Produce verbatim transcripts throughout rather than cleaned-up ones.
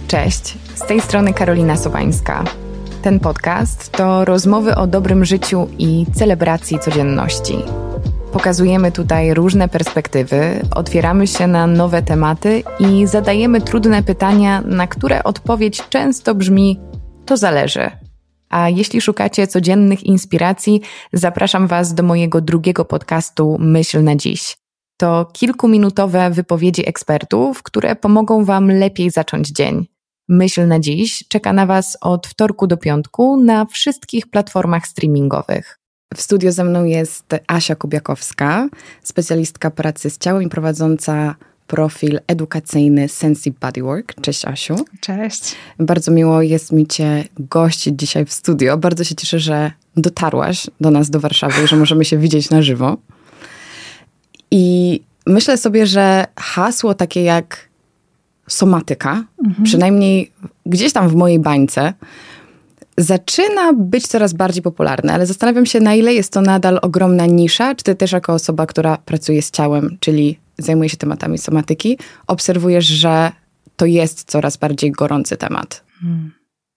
Cześć, z tej strony Karolina Sobańska. Ten podcast to rozmowy o dobrym życiu i celebracji codzienności. Pokazujemy tutaj różne perspektywy, otwieramy się na nowe tematy i zadajemy trudne pytania, na które odpowiedź często brzmi: to zależy. A jeśli szukacie codziennych inspiracji, zapraszam Was do mojego drugiego podcastu Myśl na dziś. To kilkuminutowe wypowiedzi ekspertów, które pomogą Wam lepiej zacząć dzień. Myśl na dziś czeka na Was od wtorku do piątku na wszystkich platformach streamingowych. W studio ze mną jest Asia Kubiakowska, specjalistka pracy z ciałem i prowadząca profil edukacyjny Sensi Bodywork. Cześć, Asiu. Cześć. Bardzo miło jest mi Cię gościć dzisiaj w studio. Bardzo się cieszę, że dotarłaś do nas, do Warszawy i że możemy się widzieć na żywo. I myślę sobie, że hasło takie jak somatyka, mhm. przynajmniej gdzieś tam w mojej bańce, zaczyna być coraz bardziej popularne, ale zastanawiam się, na ile jest to nadal ogromna nisza. Czy ty też jako osoba, która pracuje z ciałem, czyli zajmuje się tematami somatyki, obserwujesz, że to jest coraz bardziej gorący temat? Hmm.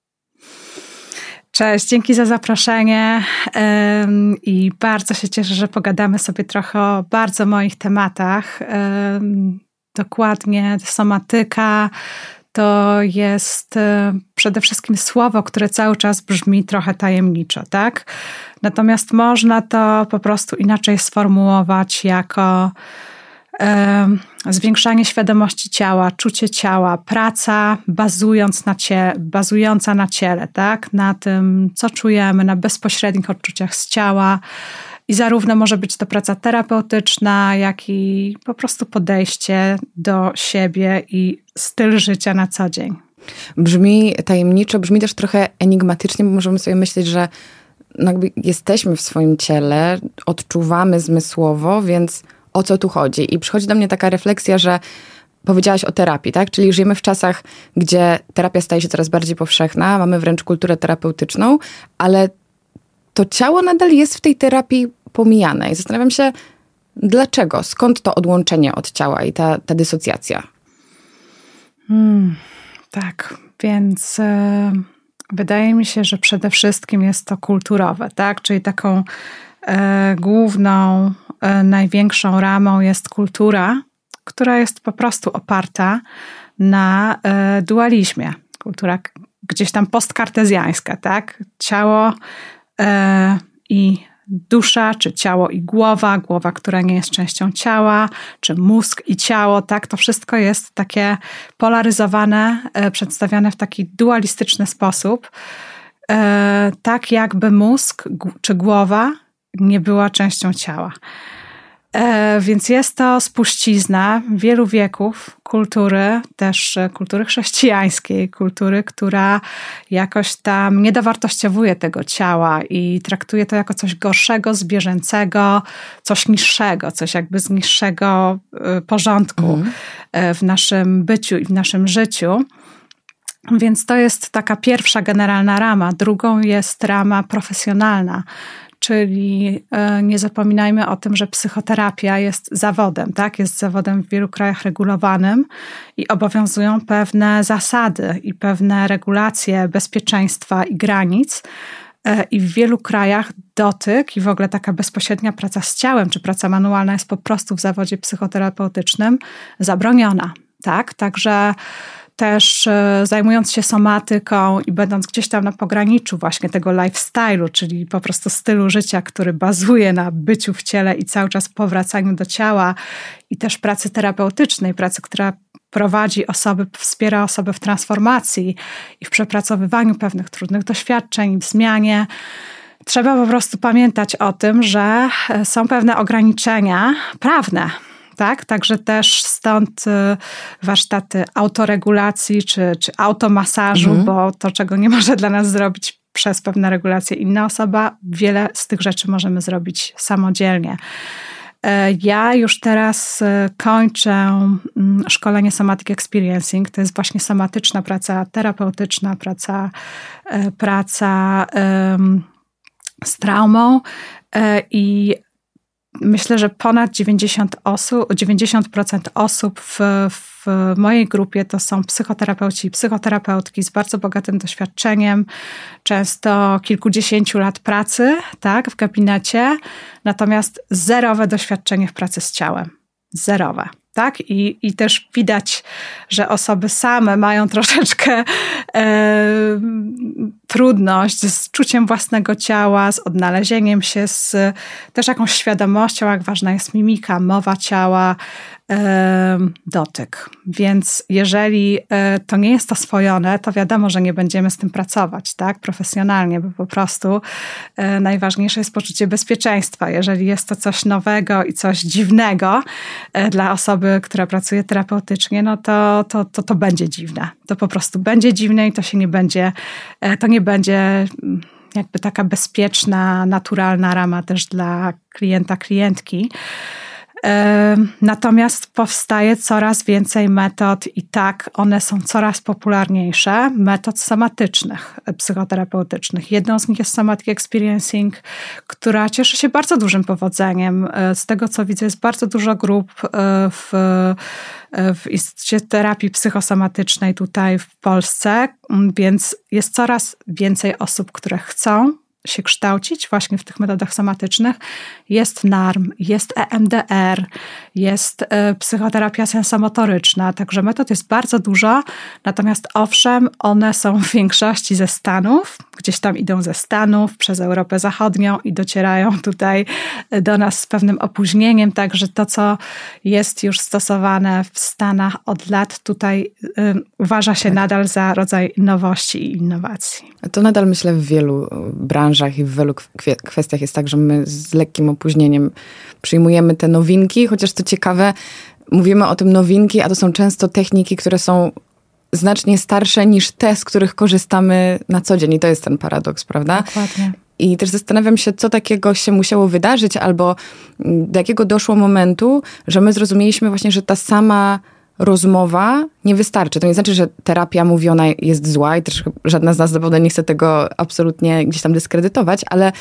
Cześć, dzięki za zaproszenie um, i bardzo się cieszę, że pogadamy sobie trochę o bardzo moich tematach. Um, dokładnie, somatyka to jest um, przede wszystkim słowo, które cały czas brzmi trochę tajemniczo, tak? Natomiast można to po prostu inaczej sformułować jako um, zwiększanie świadomości ciała, czucie ciała, praca bazując na cie, bazująca na ciele, tak? Na tym, co czujemy, na bezpośrednich odczuciach z ciała. I zarówno może być to praca terapeutyczna, jak i po prostu podejście do siebie i styl życia na co dzień. Brzmi tajemniczo, brzmi też trochę enigmatycznie, bo możemy sobie myśleć, że no jakby jesteśmy w swoim ciele, odczuwamy zmysłowo, więc o co tu chodzi? I przychodzi do mnie taka refleksja, że powiedziałaś o terapii, tak? Czyli żyjemy w czasach, gdzie terapia staje się coraz bardziej powszechna, mamy wręcz kulturę terapeutyczną, ale to ciało nadal jest w tej terapii pomijane. I zastanawiam się, dlaczego? Skąd to odłączenie od ciała i ta, ta dysocjacja? Hmm, tak, więc e, wydaje mi się, że przede wszystkim jest to kulturowe, tak? Czyli taką e, główną, e, największą ramą jest kultura, która jest po prostu oparta na e, dualizmie. Kultura gdzieś tam postkartezjańska, tak? Ciało e, i dusza, czy ciało i głowa, głowa, która nie jest częścią ciała, czy mózg i ciało, tak? To wszystko jest takie polaryzowane, e, przedstawiane w taki dualistyczny sposób, e, tak jakby mózg g- czy głowa nie była częścią ciała. E, więc jest to spuścizna wielu wieków kultury, też kultury chrześcijańskiej, kultury, która jakoś tam nie dowartościowuje tego ciała i traktuje to jako coś gorszego, zwierzęcego, coś niższego, coś jakby z niższego y, porządku mm. w naszym byciu i w naszym życiu. Więc to jest taka pierwsza generalna rama. Drugą jest rama profesjonalna. Czyli nie zapominajmy o tym, że psychoterapia jest zawodem, tak? Jest zawodem w wielu krajach regulowanym i obowiązują pewne zasady i pewne regulacje bezpieczeństwa i granic. I w wielu krajach dotyk i w ogóle taka bezpośrednia praca z ciałem, czy praca manualna jest po prostu w zawodzie psychoterapeutycznym zabroniona, tak? Także też zajmując się somatyką i będąc gdzieś tam na pograniczu właśnie tego lifestyle'u, czyli po prostu stylu życia, który bazuje na byciu w ciele i cały czas powracaniu do ciała i też pracy terapeutycznej, pracy, która prowadzi osoby, wspiera osoby w transformacji i w przepracowywaniu pewnych trudnych doświadczeń, w zmianie. Trzeba po prostu pamiętać o tym, że są pewne ograniczenia prawne. Tak? Także też stąd warsztaty autoregulacji czy, czy automasażu, mhm. bo to, czego nie może dla nas zrobić przez pewne regulacje inna osoba, wiele z tych rzeczy możemy zrobić samodzielnie. Ja już teraz kończę szkolenie Somatic Experiencing. To jest właśnie somatyczna praca terapeutyczna, praca, praca um, z traumą i myślę, że ponad dziewięćdziesiąt osób, dziewięćdziesiąt procent osób w, w mojej grupie to są psychoterapeuci i psychoterapeutki z bardzo bogatym doświadczeniem, często kilkudziesięciu lat pracy, tak, w gabinecie, natomiast zerowe doświadczenie w pracy z ciałem. Zerowe. Tak? I, I też widać, że osoby same mają troszeczkę e, trudność z czuciem własnego ciała, z odnalezieniem się, z też jakąś świadomością, jak ważna jest mimika, mowa ciała, e, dotyk. Więc jeżeli e, to nie jest oswojone, to wiadomo, że nie będziemy z tym pracować, tak? Profesjonalnie, bo po prostu e, najważniejsze jest poczucie bezpieczeństwa. Jeżeli jest to coś nowego i coś dziwnego e, dla osoby, która pracuje terapeutycznie, no to, to, to, to będzie dziwne. To po prostu będzie dziwne i to się nie będzie, to nie będzie jakby taka bezpieczna, naturalna rama też dla klienta, klientki. Natomiast powstaje coraz więcej metod i tak one są coraz popularniejsze, metod somatycznych, psychoterapeutycznych. Jedną z nich jest Somatic Experiencing, która cieszy się bardzo dużym powodzeniem. Z tego co widzę, jest bardzo dużo grup w, w Instytucie Terapii Psychosomatycznej tutaj w Polsce, więc jest coraz więcej osób, które chcą się kształcić właśnie w tych metodach somatycznych. Jest N A R M, jest E M D R, jest y, psychoterapia sensomotoryczna, także metod jest bardzo dużo, natomiast owszem, one są w większości ze Stanów, gdzieś tam idą ze Stanów przez Europę Zachodnią i docierają tutaj do nas z pewnym opóźnieniem, także to, co jest już stosowane w Stanach od lat, tutaj y, uważa się tak. nadal za rodzaj nowości i innowacji. To nadal myślę w wielu branżach i w wielu kwestiach jest tak, że my z lekkim opóźnieniem przyjmujemy te nowinki, chociaż co ciekawe, mówimy o tym nowinki, a to są często techniki, które są znacznie starsze niż te, z których korzystamy na co dzień. I to jest ten paradoks, prawda? Dokładnie. I też zastanawiam się, co takiego się musiało wydarzyć, albo do jakiego doszło momentu, że my zrozumieliśmy właśnie, że ta sama rozmowa nie wystarczy. To nie znaczy, że terapia mówiona jest zła i też żadna z nas zapewne nie chce tego absolutnie gdzieś tam dyskredytować, ale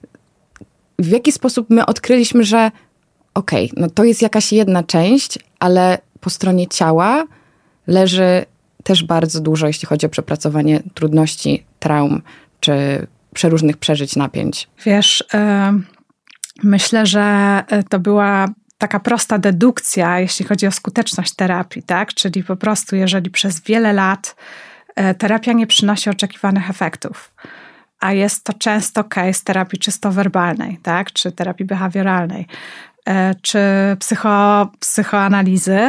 w jaki sposób my odkryliśmy, że okej, okay, no to jest jakaś jedna część, ale po stronie ciała leży też bardzo dużo, jeśli chodzi o przepracowanie trudności, traum, czy przeróżnych przeżyć, napięć. Wiesz, yy, myślę, że to była taka prosta dedukcja, jeśli chodzi o skuteczność terapii, tak? Czyli po prostu, jeżeli przez wiele lat terapia nie przynosi oczekiwanych efektów, a jest to często case terapii czysto werbalnej, tak? Czy terapii behawioralnej, czy psycho, psychoanalizy,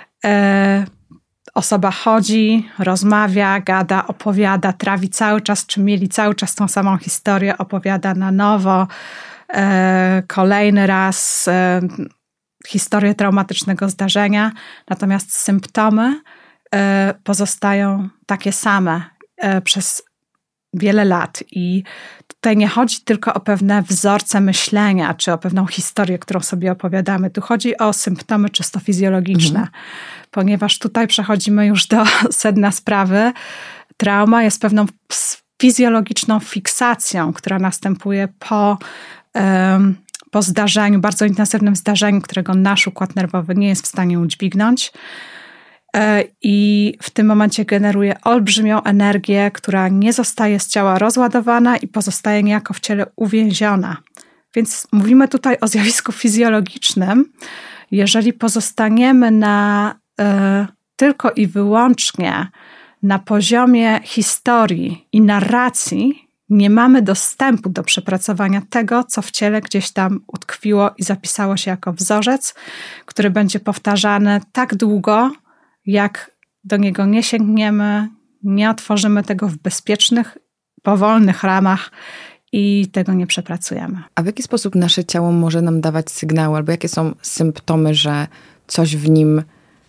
osoba chodzi, rozmawia, gada, opowiada, trawi cały czas, czy mieli cały czas tą samą historię, opowiada na nowo, kolejny raz historię traumatycznego zdarzenia, natomiast symptomy pozostają takie same przez wiele lat i tutaj nie chodzi tylko o pewne wzorce myślenia, czy o pewną historię, którą sobie opowiadamy. Tu chodzi o symptomy czysto fizjologiczne, mhm. ponieważ tutaj przechodzimy już do sedna sprawy. Trauma jest pewną fizjologiczną fiksacją, która następuje po um, po zdarzeniu, bardzo intensywnym zdarzeniu, którego nasz układ nerwowy nie jest w stanie udźwignąć. I w tym momencie generuje olbrzymią energię, która nie zostaje z ciała rozładowana i pozostaje niejako w ciele uwięziona. Więc mówimy tutaj o zjawisku fizjologicznym. Jeżeli pozostaniemy na, y, tylko i wyłącznie na poziomie historii i narracji, nie mamy dostępu do przepracowania tego, co w ciele gdzieś tam utkwiło i zapisało się jako wzorzec, który będzie powtarzany tak długo, jak do niego nie sięgniemy, nie otworzymy tego w bezpiecznych, powolnych ramach i tego nie przepracujemy. A w jaki sposób nasze ciało może nam dawać sygnały, albo jakie są symptomy, że coś w nim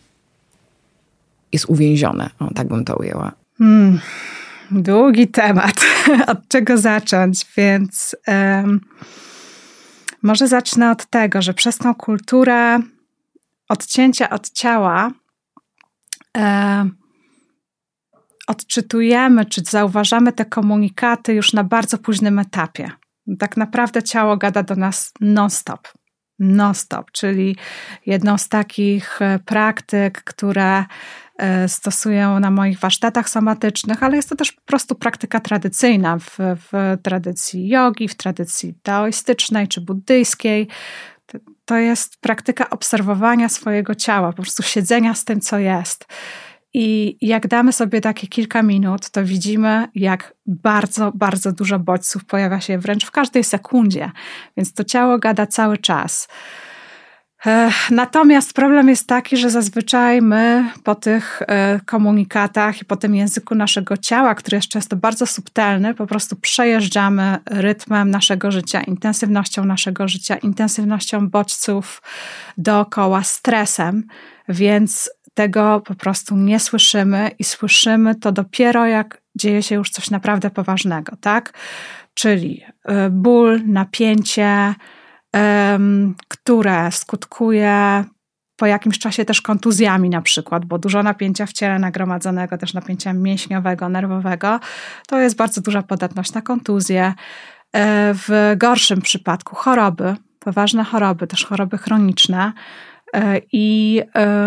jest uwięzione? O, tak bym to ujęła. Hmm. Długi temat. Od czego zacząć? Więc um, może zacznę od tego, że przez tą kulturę odcięcia od ciała um, odczytujemy, czy zauważamy te komunikaty już na bardzo późnym etapie. Tak naprawdę ciało gada do nas non-stop. non-stop, czyli jedną z takich praktyk, które stosuję na moich warsztatach somatycznych, ale jest to też po prostu praktyka tradycyjna w, w tradycji jogi, w tradycji taoistycznej czy buddyjskiej. To jest praktyka obserwowania swojego ciała, po prostu siedzenia z tym, co jest. I jak damy sobie takie kilka minut, to widzimy, jak bardzo, bardzo dużo bodźców pojawia się wręcz w każdej sekundzie. Więc to ciało gada cały czas. Natomiast problem jest taki, że zazwyczaj my po tych komunikatach i po tym języku naszego ciała, który jest często bardzo subtelny, po prostu przejeżdżamy rytmem naszego życia, intensywnością naszego życia, intensywnością bodźców dookoła, stresem, więc tego po prostu nie słyszymy i słyszymy to dopiero jak dzieje się już coś naprawdę poważnego, tak? Czyli ból, napięcie, które skutkuje po jakimś czasie też kontuzjami na przykład, bo dużo napięcia w ciele nagromadzonego, też napięcia mięśniowego, nerwowego, to jest bardzo duża podatność na kontuzję. W gorszym przypadku choroby, poważne choroby, też choroby chroniczne i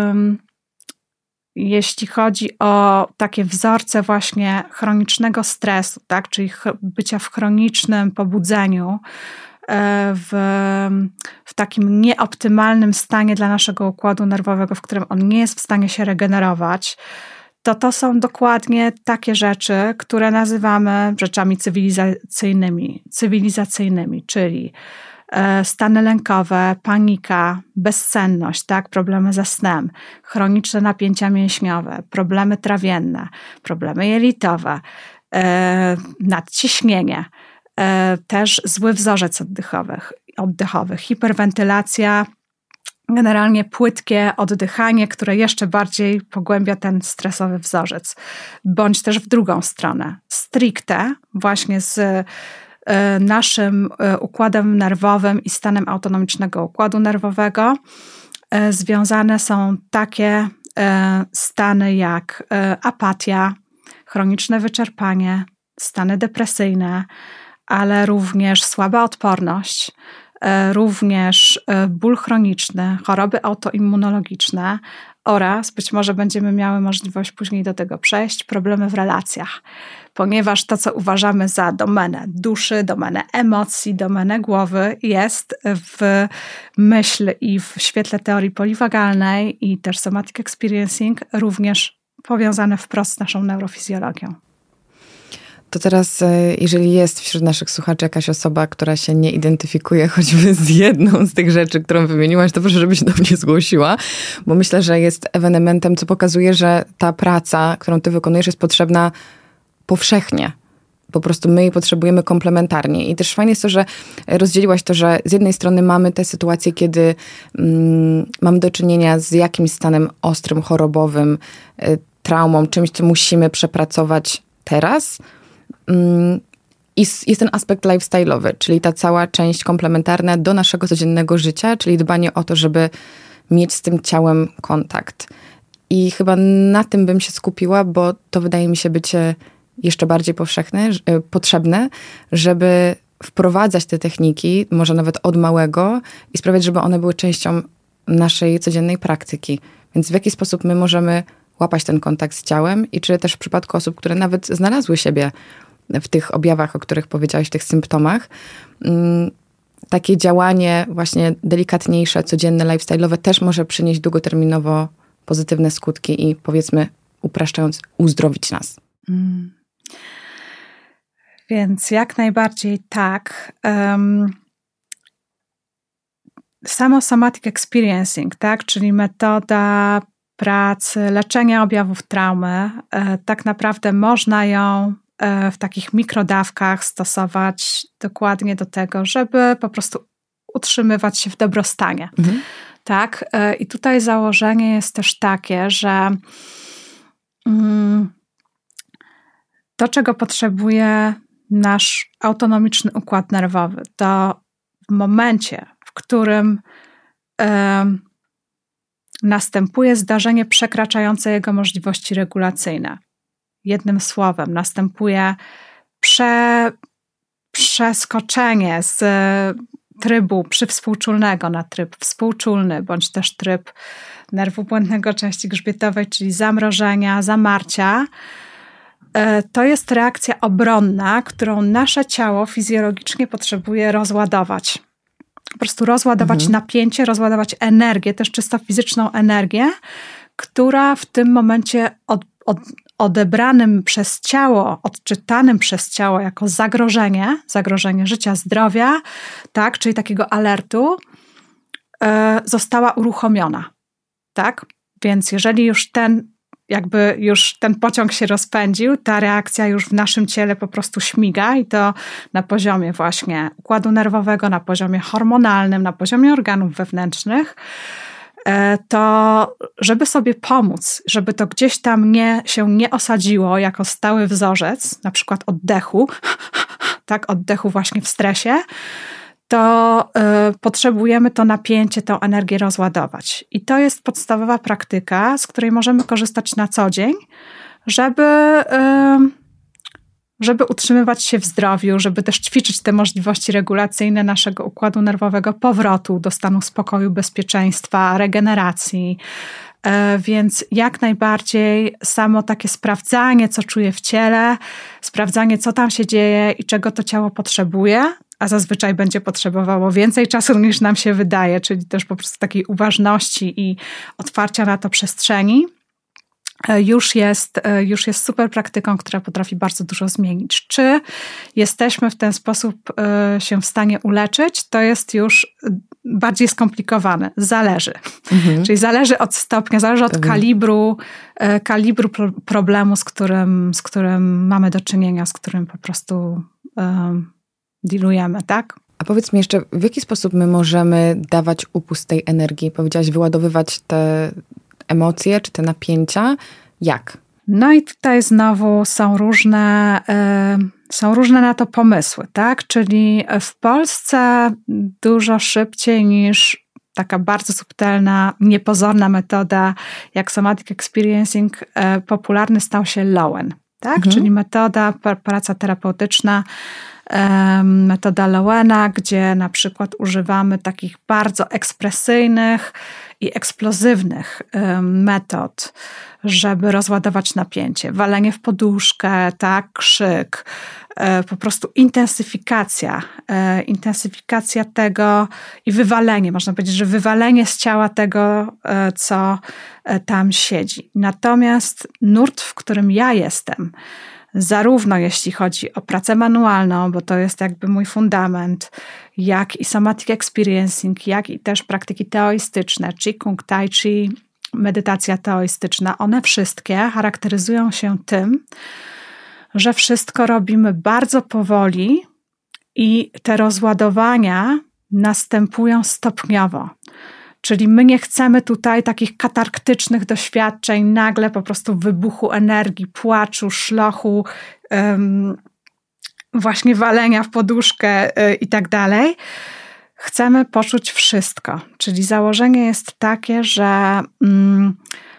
jeśli chodzi o takie wzorce właśnie chronicznego stresu, tak, czyli bycia w chronicznym pobudzeniu, W, w takim nieoptymalnym stanie dla naszego układu nerwowego, w którym on nie jest w stanie się regenerować, to to są dokładnie takie rzeczy, które nazywamy rzeczami cywilizacyjnymi, cywilizacyjnymi, czyli stany lękowe, panika, bezsenność, tak, problemy ze snem, chroniczne napięcia mięśniowe, problemy trawienne, problemy jelitowe, nadciśnienie, też zły wzorzec oddechowy, oddechowy, hiperwentylacja, generalnie płytkie oddychanie, które jeszcze bardziej pogłębia ten stresowy wzorzec. Bądź też w drugą stronę. Stricte właśnie z naszym układem nerwowym i stanem autonomicznego układu nerwowego związane są takie stany jak apatia, chroniczne wyczerpanie, stany depresyjne, ale również słaba odporność, również ból chroniczny, choroby autoimmunologiczne oraz być może będziemy miały możliwość później do tego przejść, problemy w relacjach. Ponieważ to, co uważamy za domenę duszy, domenę emocji, domenę głowy, jest w myśl i w świetle teorii poliwagalnej i też somatic experiencing również powiązane wprost z naszą neurofizjologią. To teraz, jeżeli jest wśród naszych słuchaczy jakaś osoba, która się nie identyfikuje choćby z jedną z tych rzeczy, którą wymieniłaś, to proszę, żeby się do mnie zgłosiła, bo myślę, że jest ewenementem, co pokazuje, że ta praca, którą ty wykonujesz, jest potrzebna powszechnie. Po prostu my jej potrzebujemy komplementarnie. I też fajnie jest to, że rozdzieliłaś to, że z jednej strony mamy te sytuacje, kiedy mm, mamy do czynienia z jakimś stanem ostrym, chorobowym, y, traumą, czymś, co musimy przepracować teraz. I jest ten aspekt lifestyle'owy, czyli ta cała część komplementarna do naszego codziennego życia, czyli dbanie o to, żeby mieć z tym ciałem kontakt. I chyba na tym bym się skupiła, bo to wydaje mi się być jeszcze bardziej powszechne, potrzebne, żeby wprowadzać te techniki, może nawet od małego i sprawiać, żeby one były częścią naszej codziennej praktyki. Więc w jaki sposób my możemy łapać ten kontakt z ciałem i czy też w przypadku osób, które nawet znalazły siebie w tych objawach, o których powiedziałaś, w tych symptomach, takie działanie właśnie delikatniejsze, codzienne, lifestyle'owe też może przynieść długoterminowo pozytywne skutki i powiedzmy, upraszczając, uzdrowić nas. Mm. Więc jak najbardziej tak. Um, samo somatic experiencing, tak, czyli metoda pracy, leczenia objawów traumy, e, tak naprawdę można ją e, w takich mikrodawkach stosować dokładnie do tego, żeby po prostu utrzymywać się w dobrostanie. Mhm. Tak? E, I tutaj założenie jest też takie, że mm, to, czego potrzebuje nasz autonomiczny układ nerwowy, to w momencie, w którym e, następuje zdarzenie przekraczające jego możliwości regulacyjne. Jednym słowem, następuje prze, przeskoczenie z trybu przywspółczulnego na tryb współczulny, bądź też tryb nerwu błędnego części grzbietowej, czyli zamrożenia, zamarcia, to jest reakcja obronna, którą nasze ciało fizjologicznie potrzebuje rozładować. Po prostu rozładować mhm. napięcie, rozładować energię, też czysto fizyczną energię, która w tym momencie od, od, odebranym przez ciało, odczytanym przez ciało jako zagrożenie, zagrożenie życia, zdrowia, tak, czyli takiego alertu, e, została uruchomiona. Tak? Więc jeżeli już ten jakby już ten pociąg się rozpędził, ta reakcja już w naszym ciele po prostu śmiga i to na poziomie właśnie układu nerwowego, na poziomie hormonalnym, na poziomie organów wewnętrznych, to żeby sobie pomóc, żeby to gdzieś tam nie, się nie osadziło jako stały wzorzec, na przykład oddechu, tak, oddechu właśnie w stresie, to y, potrzebujemy to napięcie, tę energię rozładować. I to jest podstawowa praktyka, z której możemy korzystać na co dzień, żeby, y, żeby utrzymywać się w zdrowiu, żeby też ćwiczyć te możliwości regulacyjne naszego układu nerwowego, powrotu do stanu spokoju, bezpieczeństwa, regeneracji. Y, więc jak najbardziej samo takie sprawdzanie, co czuję w ciele, sprawdzanie, co tam się dzieje i czego to ciało potrzebuje, a zazwyczaj będzie potrzebowało więcej czasu niż nam się wydaje, czyli też po prostu takiej uważności i otwarcia na to przestrzeni, już jest, już jest super praktyką, która potrafi bardzo dużo zmienić. Czy jesteśmy w ten sposób się w stanie uleczyć, to jest już bardziej skomplikowane. Zależy. Mhm. Czyli zależy od stopnia, zależy od mhm. kalibru, kalibru problemu, z którym, z którym mamy do czynienia, z którym po prostu um, dealujemy, tak? A powiedz mi jeszcze, w jaki sposób my możemy dawać upust tej energii? Powiedziałaś, wyładowywać te emocje, czy te napięcia. Jak? No i tutaj znowu są różne, y, są różne na to pomysły, tak? Czyli w Polsce dużo szybciej niż taka bardzo subtelna, niepozorna metoda jak somatic experiencing, y, popularny stał się Lowen, tak? Mhm. Czyli metoda, praca terapeutyczna, metoda Lowena, gdzie na przykład używamy takich bardzo ekspresyjnych i eksplozywnych metod, żeby rozładować napięcie. Walenie w poduszkę, tak, krzyk, po prostu intensyfikacja, intensyfikacja tego i wywalenie, można powiedzieć, że wywalenie z ciała tego, co tam siedzi. Natomiast nurt, w którym ja jestem, zarówno jeśli chodzi o pracę manualną, bo to jest jakby mój fundament, jak i somatic experiencing, jak i też praktyki teoistyczne, Qigong, Tai Chi, medytacja teoistyczna, one wszystkie charakteryzują się tym, że wszystko robimy bardzo powoli i te rozładowania następują stopniowo. Czyli my nie chcemy tutaj takich katarktycznych doświadczeń, nagle po prostu wybuchu energii, płaczu, szlochu, um, właśnie walenia w poduszkę yy, i tak dalej. Chcemy poczuć wszystko. Czyli założenie jest takie, że um,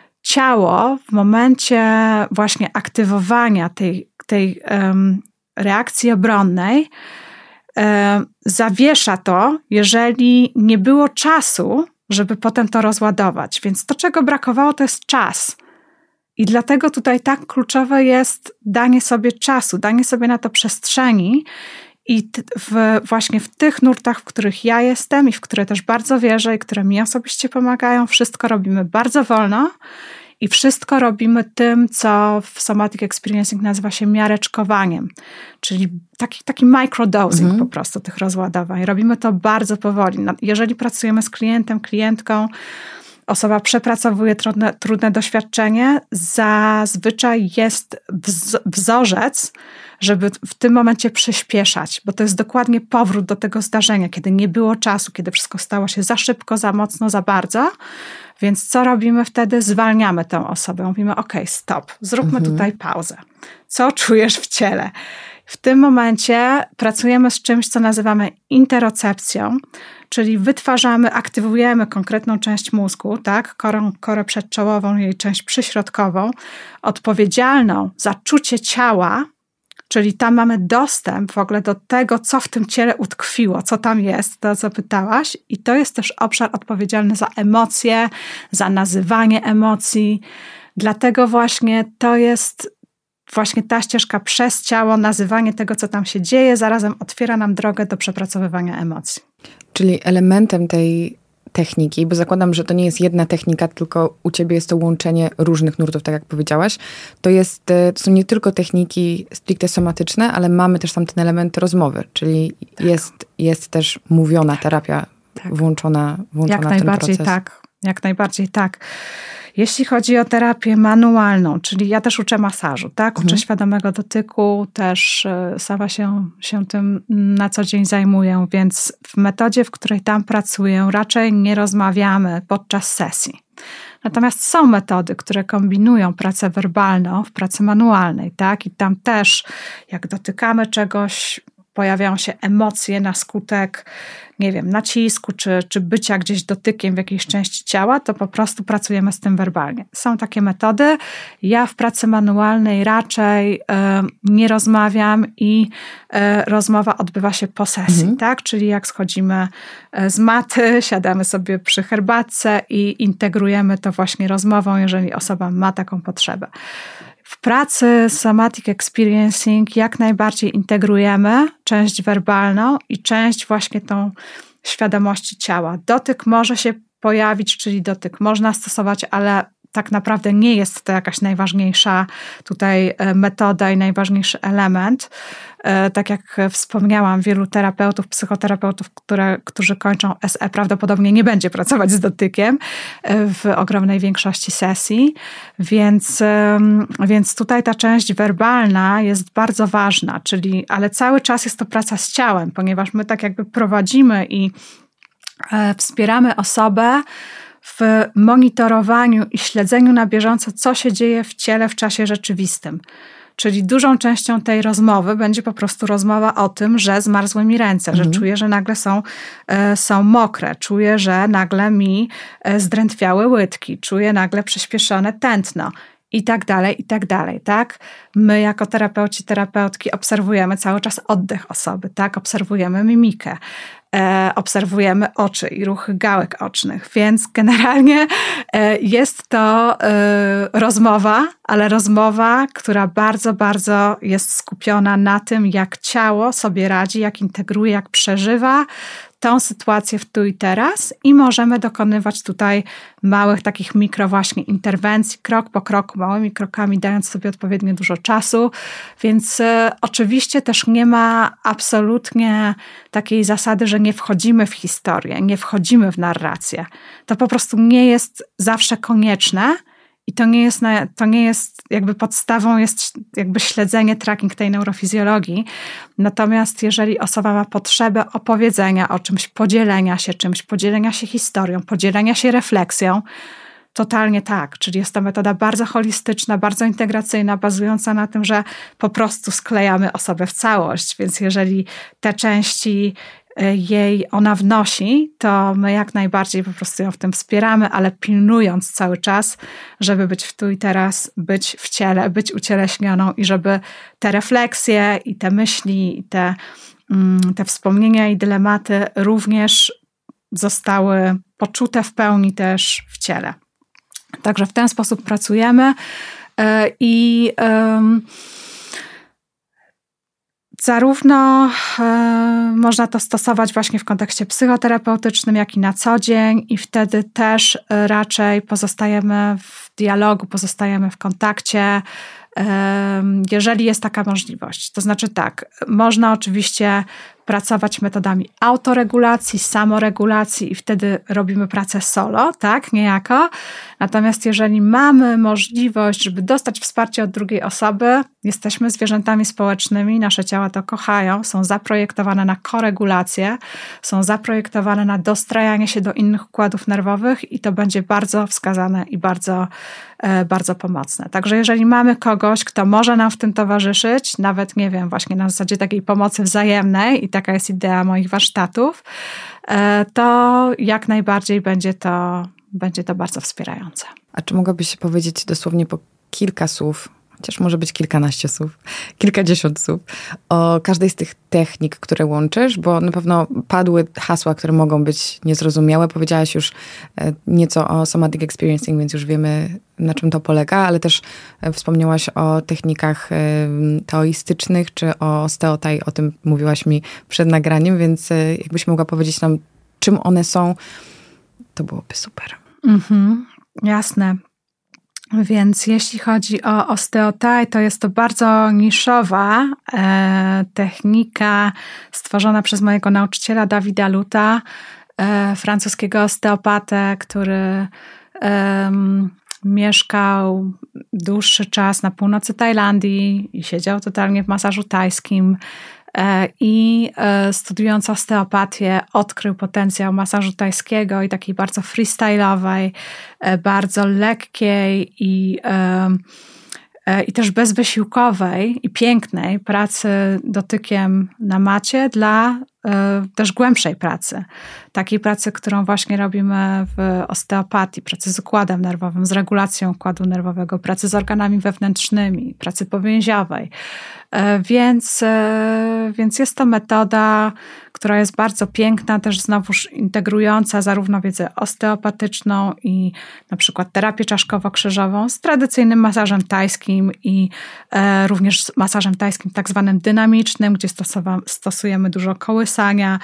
ciało w momencie właśnie aktywowania tej, tej um, reakcji obronnej um, zawiesza to, jeżeli nie było czasu, żeby potem to rozładować. Więc to, czego brakowało, to jest czas. I dlatego tutaj tak kluczowe jest danie sobie czasu, danie sobie na to przestrzeni i w, właśnie w tych nurtach, w których ja jestem i w które też bardzo wierzę i które mi osobiście pomagają, wszystko robimy bardzo wolno i wszystko robimy tym, co w somatic experiencing nazywa się miareczkowaniem, czyli taki, taki microdosing mhm. po prostu tych rozładowań. Robimy to bardzo powoli. Jeżeli pracujemy z klientem, klientką, osoba przepracowuje trudne, trudne doświadczenie, zazwyczaj jest wzorzec, żeby w tym momencie przyspieszać, bo to jest dokładnie powrót do tego zdarzenia, kiedy nie było czasu, kiedy wszystko stało się za szybko, za mocno, za bardzo. Więc co robimy wtedy? Zwalniamy tę osobę. Mówimy, ok, stop, zróbmy mhm. tutaj pauzę. Co czujesz w ciele? W tym momencie pracujemy z czymś, co nazywamy interocepcją, czyli wytwarzamy, aktywujemy konkretną część mózgu, tak, korę, korę przedczołową, jej część przyśrodkową, odpowiedzialną za czucie ciała, Czyli tam mamy dostęp w ogóle do tego, co w tym ciele utkwiło, co tam jest, to co pytałaś. I to jest też obszar odpowiedzialny za emocje, za nazywanie emocji. Dlatego właśnie to jest właśnie ta ścieżka przez ciało, nazywanie tego, co tam się dzieje, zarazem otwiera nam drogę do przepracowywania emocji. Czyli elementem tej techniki, bo zakładam, że to nie jest jedna technika, tylko u ciebie jest to łączenie różnych nurtów, tak jak powiedziałaś. To, jest, to są nie tylko techniki stricte somatyczne, ale mamy też tam ten element rozmowy, czyli tak. jest, jest też mówiona terapia tak. włączona, włączona jak w ten najbardziej proces. Tak, jak najbardziej tak. Jeśli chodzi o terapię manualną, czyli ja też uczę masażu, tak? Uczę mhm. świadomego dotyku, też sama się, się tym na co dzień zajmuję, więc w metodzie, w której tam pracuję, raczej nie rozmawiamy podczas sesji. Natomiast są metody, które kombinują pracę werbalną w pracy manualnej, tak? I tam też, jak dotykamy czegoś, pojawiają się emocje na skutek, nie wiem, nacisku, czy, czy bycia gdzieś dotykiem w jakiejś części ciała, to po prostu pracujemy z tym werbalnie. Są takie metody. Ja w pracy manualnej raczej y, nie rozmawiam i y, rozmowa odbywa się po sesji, mhm. tak? Czyli jak schodzimy z maty, siadamy sobie przy herbatce i integrujemy to właśnie rozmową, jeżeli osoba ma taką potrzebę. W pracy Somatic Experiencing jak najbardziej integrujemy część werbalną i część właśnie tą świadomości ciała. Dotyk może się pojawić, czyli dotyk można stosować, ale tak naprawdę nie jest to jakaś najważniejsza tutaj metoda i najważniejszy element. Tak jak wspomniałam, wielu terapeutów, psychoterapeutów, które, którzy kończą S E, prawdopodobnie nie będzie pracować z dotykiem w ogromnej większości sesji, więc, więc tutaj ta część werbalna jest bardzo ważna, czyli, ale cały czas jest to praca z ciałem, ponieważ my tak jakby prowadzimy i wspieramy osobę w monitorowaniu i śledzeniu na bieżąco, co się dzieje w ciele w czasie rzeczywistym. Czyli dużą częścią tej rozmowy będzie po prostu rozmowa o tym, że zmarzły mi ręce, mhm. że czuję, że nagle są, są mokre, czuję, że nagle mi zdrętwiały łydki, czuję nagle przyspieszone tętno. I tak dalej, i tak dalej, tak? My jako terapeuci, terapeutki obserwujemy cały czas oddech osoby, tak? Obserwujemy mimikę, e, obserwujemy oczy i ruchy gałek ocznych, więc generalnie e, jest to e, rozmowa, ale rozmowa, która bardzo, bardzo jest skupiona na tym, jak ciało sobie radzi, jak integruje, jak przeżywa tą sytuację w tu i teraz i możemy dokonywać tutaj małych takich mikro właśnie interwencji, krok po kroku, małymi krokami, dając sobie odpowiednio dużo czasu, więc y, oczywiście też nie ma absolutnie takiej zasady, że nie wchodzimy w historię, nie wchodzimy w narrację. To po prostu nie jest zawsze konieczne. I to nie jest, to nie jest jakby podstawą jest jakby śledzenie, tracking tej neurofizjologii. Natomiast jeżeli osoba ma potrzebę opowiedzenia o czymś, podzielenia się czymś, podzielenia się historią, podzielenia się refleksją, totalnie tak. Czyli jest to metoda bardzo holistyczna, bardzo integracyjna, bazująca na tym, że po prostu sklejamy osobę w całość. Więc jeżeli te części jej ona wnosi, to my jak najbardziej po prostu ją w tym wspieramy, ale pilnując cały czas, żeby być w tu i teraz, być w ciele, być ucieleśnioną i żeby te refleksje i te myśli, i te, te wspomnienia i dylematy również zostały poczute w pełni też w ciele. Także w ten sposób pracujemy i um, Zarówno e, można to stosować właśnie w kontekście psychoterapeutycznym, jak i na co dzień i wtedy też e, raczej pozostajemy w dialogu, pozostajemy w kontakcie, e, jeżeli jest taka możliwość. To znaczy tak, można oczywiście pracować metodami autoregulacji, samoregulacji i wtedy robimy pracę solo, tak, niejako. Natomiast jeżeli mamy możliwość, żeby dostać wsparcie od drugiej osoby, jesteśmy zwierzętami społecznymi, nasze ciała to kochają, są zaprojektowane na koregulację, są zaprojektowane na dostrajanie się do innych układów nerwowych i to będzie bardzo wskazane i bardzo, bardzo pomocne. Także jeżeli mamy kogoś, kto może nam w tym towarzyszyć, nawet nie wiem, właśnie na zasadzie takiej pomocy wzajemnej i taka jest idea moich warsztatów, to jak najbardziej będzie to, będzie to bardzo wspierające. A czy mogłabyś powiedzieć dosłownie po kilka słów, chociaż może być kilkanaście słów, kilkadziesiąt słów, o każdej z tych technik, które łączysz, bo na pewno padły hasła, które mogą być niezrozumiałe. Powiedziałaś już nieco o somatic experiencing, więc już wiemy, na czym to polega, ale też wspomniałaś o technikach taoistycznych, czy o osteotai, o tym mówiłaś mi przed nagraniem, więc jakbyś mogła powiedzieć nam, czym one są, to byłoby super. Mhm, jasne. Więc jeśli chodzi o osteotai, to jest to bardzo niszowa e, technika stworzona przez mojego nauczyciela Davida Luta, e, francuskiego osteopatę, który e, mieszkał dłuższy czas na północy Tajlandii i siedział totalnie w masażu tajskim. I studiując osteopatię odkrył potencjał masażu tajskiego i takiej bardzo freestyle'owej, bardzo lekkiej i, i też bezwysiłkowej i pięknej pracy dotykiem na macie dla też głębszej pracy. Takiej pracy, którą właśnie robimy w osteopatii, pracy z układem nerwowym, z regulacją układu nerwowego, pracy z organami wewnętrznymi, pracy powięziowej. Więc, więc jest to metoda, która jest bardzo piękna, też znowuż integrująca zarówno wiedzę osteopatyczną i na przykład terapię czaszkowo-krzyżową z tradycyjnym masażem tajskim i e, również z masażem tajskim tak zwanym dynamicznym, gdzie stosowa- stosujemy dużo kołysania,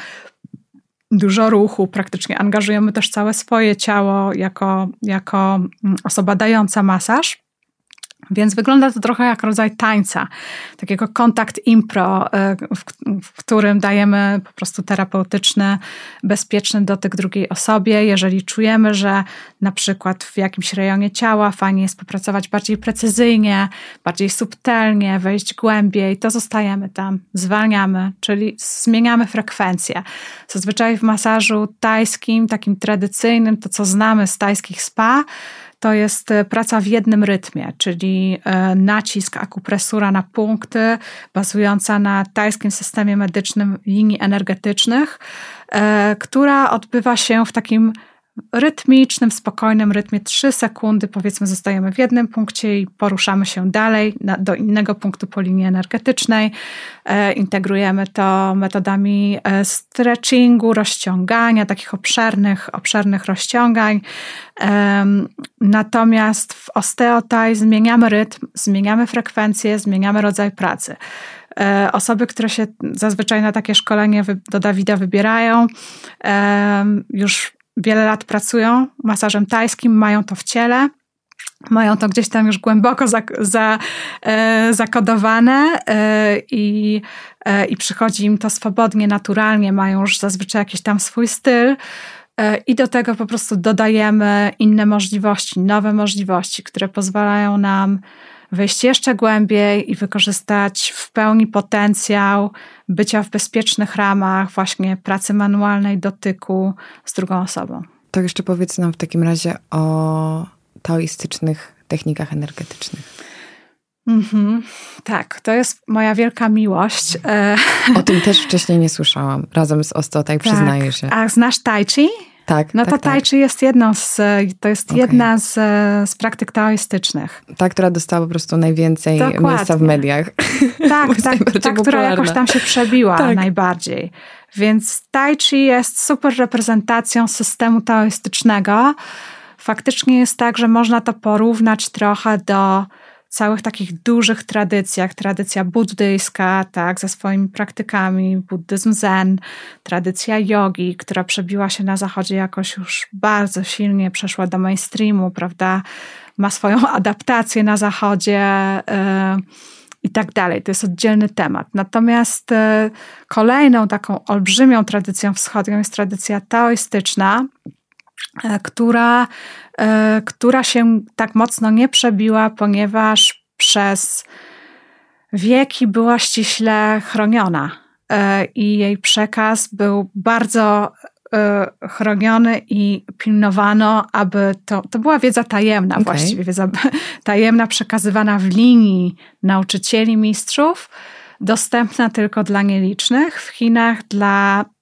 dużo ruchu, praktycznie angażujemy też całe swoje ciało jako, jako osoba dająca masaż. Więc wygląda to trochę jak rodzaj tańca, takiego kontakt impro, w, w którym dajemy po prostu terapeutyczny, bezpieczny dotyk drugiej osobie. Jeżeli czujemy, że na przykład w jakimś rejonie ciała fajnie jest popracować bardziej precyzyjnie, bardziej subtelnie, wejść głębiej, to zostajemy tam, zwalniamy, czyli zmieniamy frekwencję. Zazwyczaj w masażu tajskim, takim tradycyjnym, to co znamy z tajskich spa, to jest praca w jednym rytmie, czyli nacisk, akupresura na punkty, bazująca na tajskim systemie medycznym linii energetycznych, która odbywa się w takim rytmicznym, spokojnym rytmie. Trzy sekundy, powiedzmy, zostajemy w jednym punkcie i poruszamy się dalej na, do innego punktu po linii energetycznej. E, integrujemy to metodami stretchingu, rozciągania, takich obszernych, obszernych rozciągań. E, natomiast w osteotai zmieniamy rytm, zmieniamy frekwencję, zmieniamy rodzaj pracy. E, osoby, które się zazwyczaj na takie szkolenie wy, do Davida wybierają, e, już wiele lat pracują masażem tajskim, mają to w ciele, mają to gdzieś tam już głęboko za, za, e, zakodowane e, i, e, i przychodzi im to swobodnie, naturalnie, mają już zazwyczaj jakiś tam swój styl e, i do tego po prostu dodajemy inne możliwości, nowe możliwości, które pozwalają nam wejść jeszcze głębiej i wykorzystać w pełni potencjał bycia w bezpiecznych ramach, właśnie pracy manualnej, dotyku z drugą osobą. To jeszcze powiedz nam w takim razie o taoistycznych technikach energetycznych. Mm-hmm. Tak, to jest moja wielka miłość. O tym też wcześniej nie słyszałam. Razem z osteotai, tak, przyznaję się. A znasz tai chi? Tak, no tak, to tai chi jest jedną z, to jest okay. jedna z, z praktyk taoistycznych. Ta, która dostała po prostu najwięcej Dokładnie. miejsca w mediach. Tak, tak ta, która jakoś tam się przebiła tak. najbardziej. Więc tai chi jest super reprezentacją systemu taoistycznego. Faktycznie jest tak, że można to porównać trochę do całych takich dużych tradycjach. Tradycja buddyjska, tak, ze swoimi praktykami, buddyzm zen, tradycja jogi, która przebiła się na zachodzie jakoś już bardzo silnie, przeszła do mainstreamu, prawda, ma swoją adaptację na zachodzie yy, i tak dalej. To jest oddzielny temat. Natomiast yy, kolejną taką olbrzymią tradycją wschodnią jest tradycja taoistyczna, która, która się tak mocno nie przebiła, ponieważ przez wieki była ściśle chroniona i jej przekaz był bardzo chroniony i pilnowano, aby to, to była wiedza tajemna okay. właściwie, wiedza tajemna przekazywana w linii nauczycieli, mistrzów, dostępna tylko dla nielicznych, w Chinach dla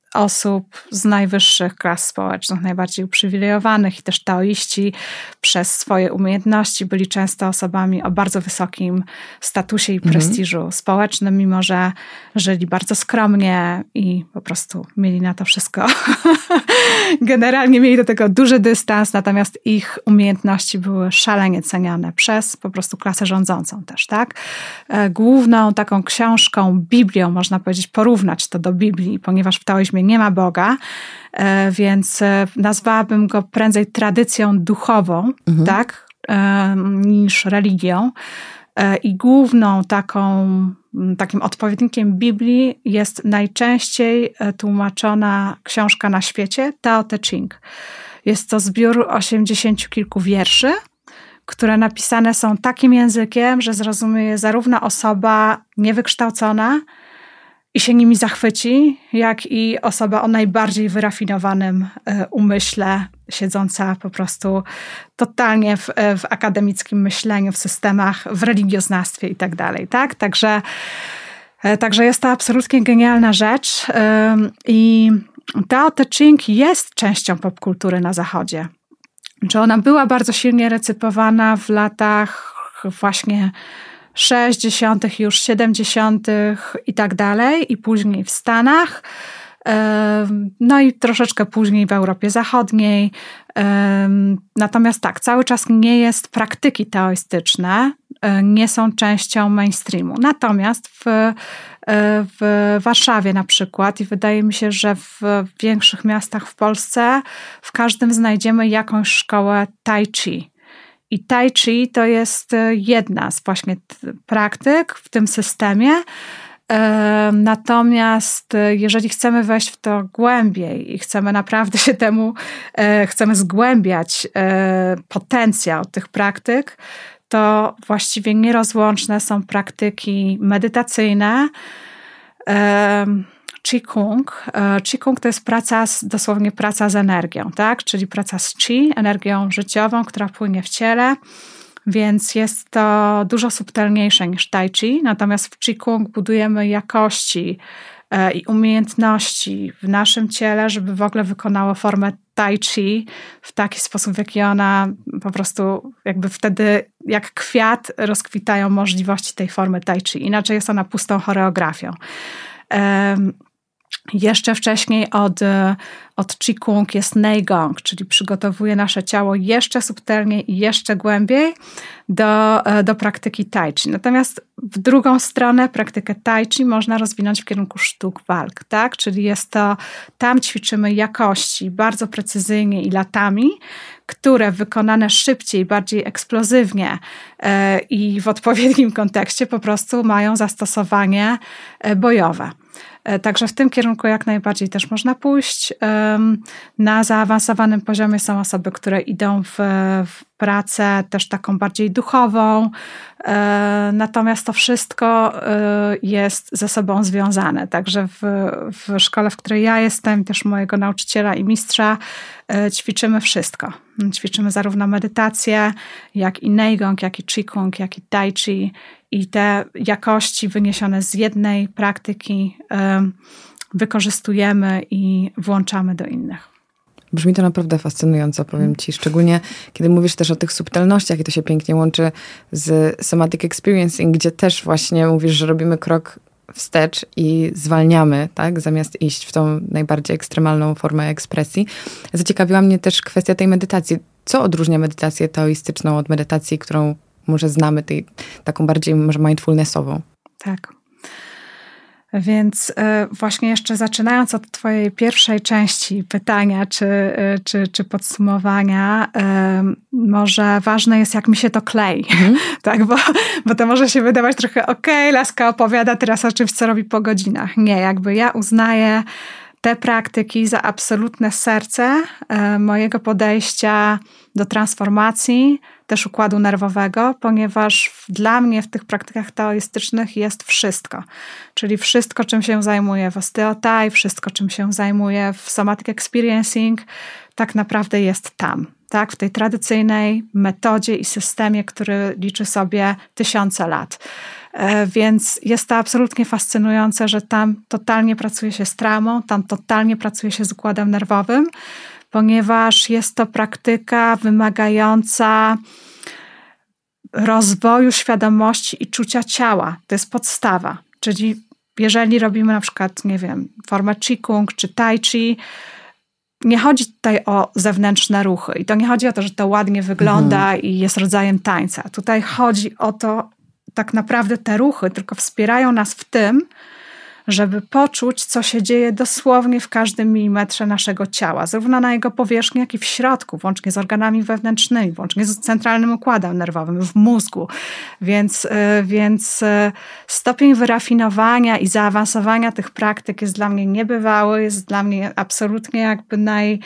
osób z najwyższych klas społecznych, najbardziej uprzywilejowanych i też taoiści przez swoje umiejętności byli często osobami o bardzo wysokim statusie i prestiżu mhm. społecznym, mimo że żyli bardzo skromnie i po prostu mieli na to wszystko. Generalnie mieli do tego duży dystans, natomiast ich umiejętności były szalenie ceniane przez po prostu klasę rządzącą też, tak? Główną taką książką, Biblią, można powiedzieć, porównać to do Biblii, ponieważ w taoizmie nie ma Boga, więc nazwałabym go prędzej tradycją duchową, mhm. tak, niż religią. I główną taką, takim odpowiednikiem Biblii jest najczęściej tłumaczona książka na świecie, Tao Te Ching. Jest to zbiór osiemdziesięciu kilku wierszy, które napisane są takim językiem, że zrozumie je zarówno osoba niewykształcona i się nimi zachwyci, jak i osoba o najbardziej wyrafinowanym umyśle, siedząca po prostu totalnie w, w akademickim myśleniu, w systemach, w religioznawstwie i tak dalej, tak? Także, także jest to absolutnie genialna rzecz i Tao Te Ching jest częścią popkultury na Zachodzie. Czy ona była bardzo silnie recypowana w latach właśnie sześćdziesiątych, już siedemdziesiątych i tak dalej, i później w Stanach, no i troszeczkę później w Europie Zachodniej. Natomiast tak, cały czas nie jest, praktyki taoistyczne nie są częścią mainstreamu. Natomiast w, w Warszawie na przykład, i wydaje mi się, że w większych miastach w Polsce, w każdym znajdziemy jakąś szkołę tai chi. I tai chi to jest jedna z właśnie praktyk w tym systemie. Natomiast jeżeli chcemy wejść w to głębiej i chcemy naprawdę się temu, chcemy zgłębiać potencjał tych praktyk, to właściwie nierozłączne są praktyki medytacyjne. Qigong. Qigong to jest praca, dosłownie praca z energią, tak? Czyli praca z qi, energią życiową, która płynie w ciele, więc jest to dużo subtelniejsze niż tai chi, natomiast w Qigong budujemy jakości i umiejętności w naszym ciele, żeby w ogóle wykonało formę tai chi w taki sposób, w jaki ona po prostu jakby wtedy jak kwiat rozkwitają możliwości tej formy tai chi. Inaczej jest ona pustą choreografią. Jeszcze wcześniej od, od Qigong jest Neigong, czyli przygotowuje nasze ciało jeszcze subtelniej i jeszcze głębiej do, do praktyki tai chi. Natomiast w drugą stronę praktykę tai chi można rozwinąć w kierunku sztuk walk, tak? Czyli jest to, tam ćwiczymy jakości bardzo precyzyjnie i latami, które wykonane szybciej, bardziej eksplozywnie yy, i w odpowiednim kontekście po prostu mają zastosowanie bojowe. Także w tym kierunku jak najbardziej też można pójść. Na zaawansowanym poziomie są osoby, które idą w, w pracę też taką bardziej duchową. Natomiast to wszystko jest ze sobą związane. Także w, w szkole, w której ja jestem, też mojego nauczyciela i mistrza, ćwiczymy wszystko. Ćwiczymy zarówno medytację, jak i Neigong, jak i Qigong, jak i Tai Chi. I te jakości wyniesione z jednej praktyki wykorzystujemy i włączamy do innych. Brzmi to naprawdę fascynująco, powiem ci. Szczególnie, kiedy mówisz też o tych subtelnościach i to się pięknie łączy z somatic experiencing, gdzie też właśnie mówisz, że robimy krok wstecz i zwalniamy, tak, zamiast iść w tą najbardziej ekstremalną formę ekspresji. Zaciekawiła mnie też kwestia tej medytacji. Co odróżnia medytację taoistyczną od medytacji, którą może znamy, tej, taką bardziej może mindfulnessową? Tak. Więc właśnie jeszcze zaczynając od twojej pierwszej części pytania czy, czy, czy podsumowania, może ważne jest, jak mi się to klei. Mhm. Tak, bo, bo to może się wydawać trochę okej, okay, laska opowiada teraz o czymś, co robi po godzinach. Nie, jakby ja uznaję te praktyki za absolutne serce mojego podejścia do transformacji, też układu nerwowego, ponieważ dla mnie w tych praktykach taoistycznych jest wszystko. Czyli wszystko, czym się zajmuję w osteotai, wszystko, czym się zajmuję w somatic experiencing, tak naprawdę jest tam. tak? W tej tradycyjnej metodzie i systemie, który liczy sobie tysiące lat. Więc jest to absolutnie fascynujące, że tam totalnie pracuje się z traumą, tam totalnie pracuje się z układem nerwowym, ponieważ jest to praktyka wymagająca rozwoju świadomości i czucia ciała. To jest podstawa. Czyli jeżeli robimy na przykład, nie wiem, formę Qigong czy Tai Chi, nie chodzi tutaj o zewnętrzne ruchy. I to nie chodzi o to, że to ładnie wygląda mhm. i jest rodzajem tańca. Tutaj chodzi o to, tak naprawdę te ruchy tylko wspierają nas w tym, żeby poczuć, co się dzieje dosłownie w każdym milimetrze naszego ciała, zarówno na jego powierzchni, jak i w środku, włącznie z organami wewnętrznymi, włącznie z centralnym układem nerwowym, w mózgu. Więc, więc stopień wyrafinowania i zaawansowania tych praktyk jest dla mnie niebywały, jest dla mnie absolutnie jakby naj,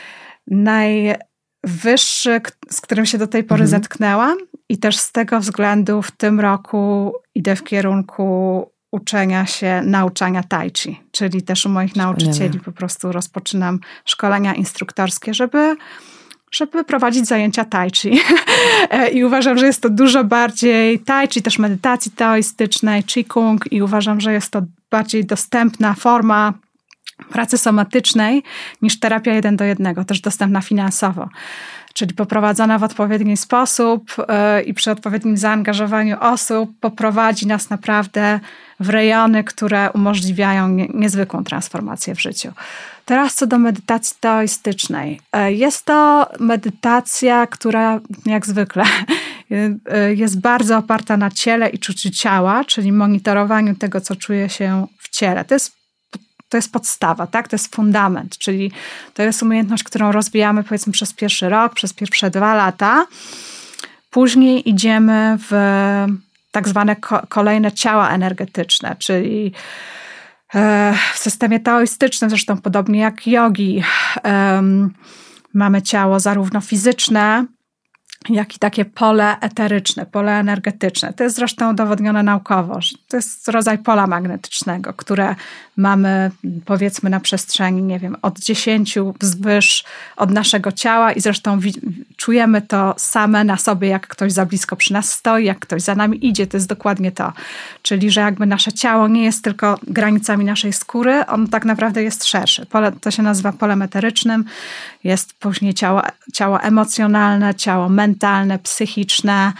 najwyższy, z którym się do tej pory mhm. zetknęłam. I też z tego względu w tym roku idę w kierunku uczenia się, nauczania tai chi. Czyli też u moich nauczycieli po prostu rozpoczynam szkolenia instruktorskie, żeby, żeby prowadzić zajęcia tai chi. I uważam, że jest to dużo bardziej tai chi, też medytacji taoistycznej, qigong i uważam, że jest to bardziej dostępna forma pracy somatycznej niż terapia jeden do jednego, też dostępna finansowo. Czyli poprowadzona w odpowiedni sposób yy, i przy odpowiednim zaangażowaniu osób poprowadzi nas naprawdę w rejony, które umożliwiają nie, niezwykłą transformację w życiu. Teraz co do medytacji taoistycznej. Yy, jest to medytacja, która jak zwykle yy, jest bardzo oparta na ciele i czuciu ciała, czyli monitorowaniu tego, co czuje się w ciele. To jest To jest podstawa, tak? To jest fundament, czyli to jest umiejętność, którą rozwijamy powiedzmy przez pierwszy rok, przez pierwsze dwa lata. Później idziemy w tak zwane ko- kolejne ciała energetyczne, czyli e, w systemie taoistycznym, zresztą podobnie jak jogi, e, mamy ciało zarówno fizyczne, jak i takie pole eteryczne, pole energetyczne. To jest zresztą udowodnione naukowo, że to jest rodzaj pola magnetycznego, które mamy powiedzmy na przestrzeni, nie wiem, od dziesięciu wzwyż od naszego ciała i zresztą wi- czujemy to same na sobie, jak ktoś za blisko przy nas stoi, jak ktoś za nami idzie, to jest dokładnie to. Czyli, że jakby nasze ciało nie jest tylko granicami naszej skóry, on tak naprawdę jest szerszy. Pole, to się nazywa polem eterycznym, jest później ciało, ciało emocjonalne, ciało mentalne, psychiczne.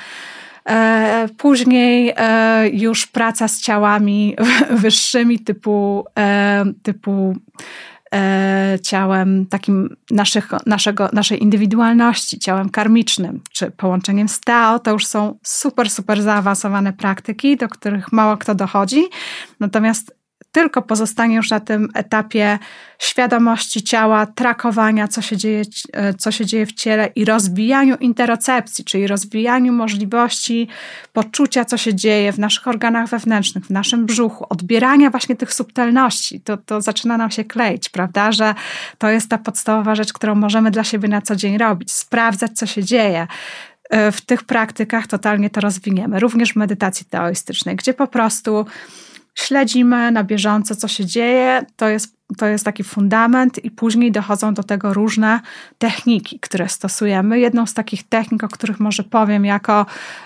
Później już praca z ciałami wyższymi typu, typu ciałem takim naszych, naszego, naszej indywidualności, ciałem karmicznym, czy połączeniem z Tao, to już są super, super zaawansowane praktyki, do których mało kto dochodzi. Natomiast tylko pozostanie już na tym etapie świadomości ciała, trakowania, co się dzieje, co się dzieje w ciele i rozwijaniu interocepcji, czyli rozwijaniu możliwości poczucia, co się dzieje w naszych organach wewnętrznych, w naszym brzuchu, odbierania właśnie tych subtelności. To, to zaczyna nam się kleić, prawda, że to jest ta podstawowa rzecz, którą możemy dla siebie na co dzień robić, sprawdzać, co się dzieje. W tych praktykach totalnie to rozwiniemy. Również w medytacji taoistycznej, gdzie po prostu śledzimy na bieżąco, co się dzieje, to jest, to jest taki fundament i później dochodzą do tego różne techniki, które stosujemy. Jedną z takich technik, o których może powiem jako,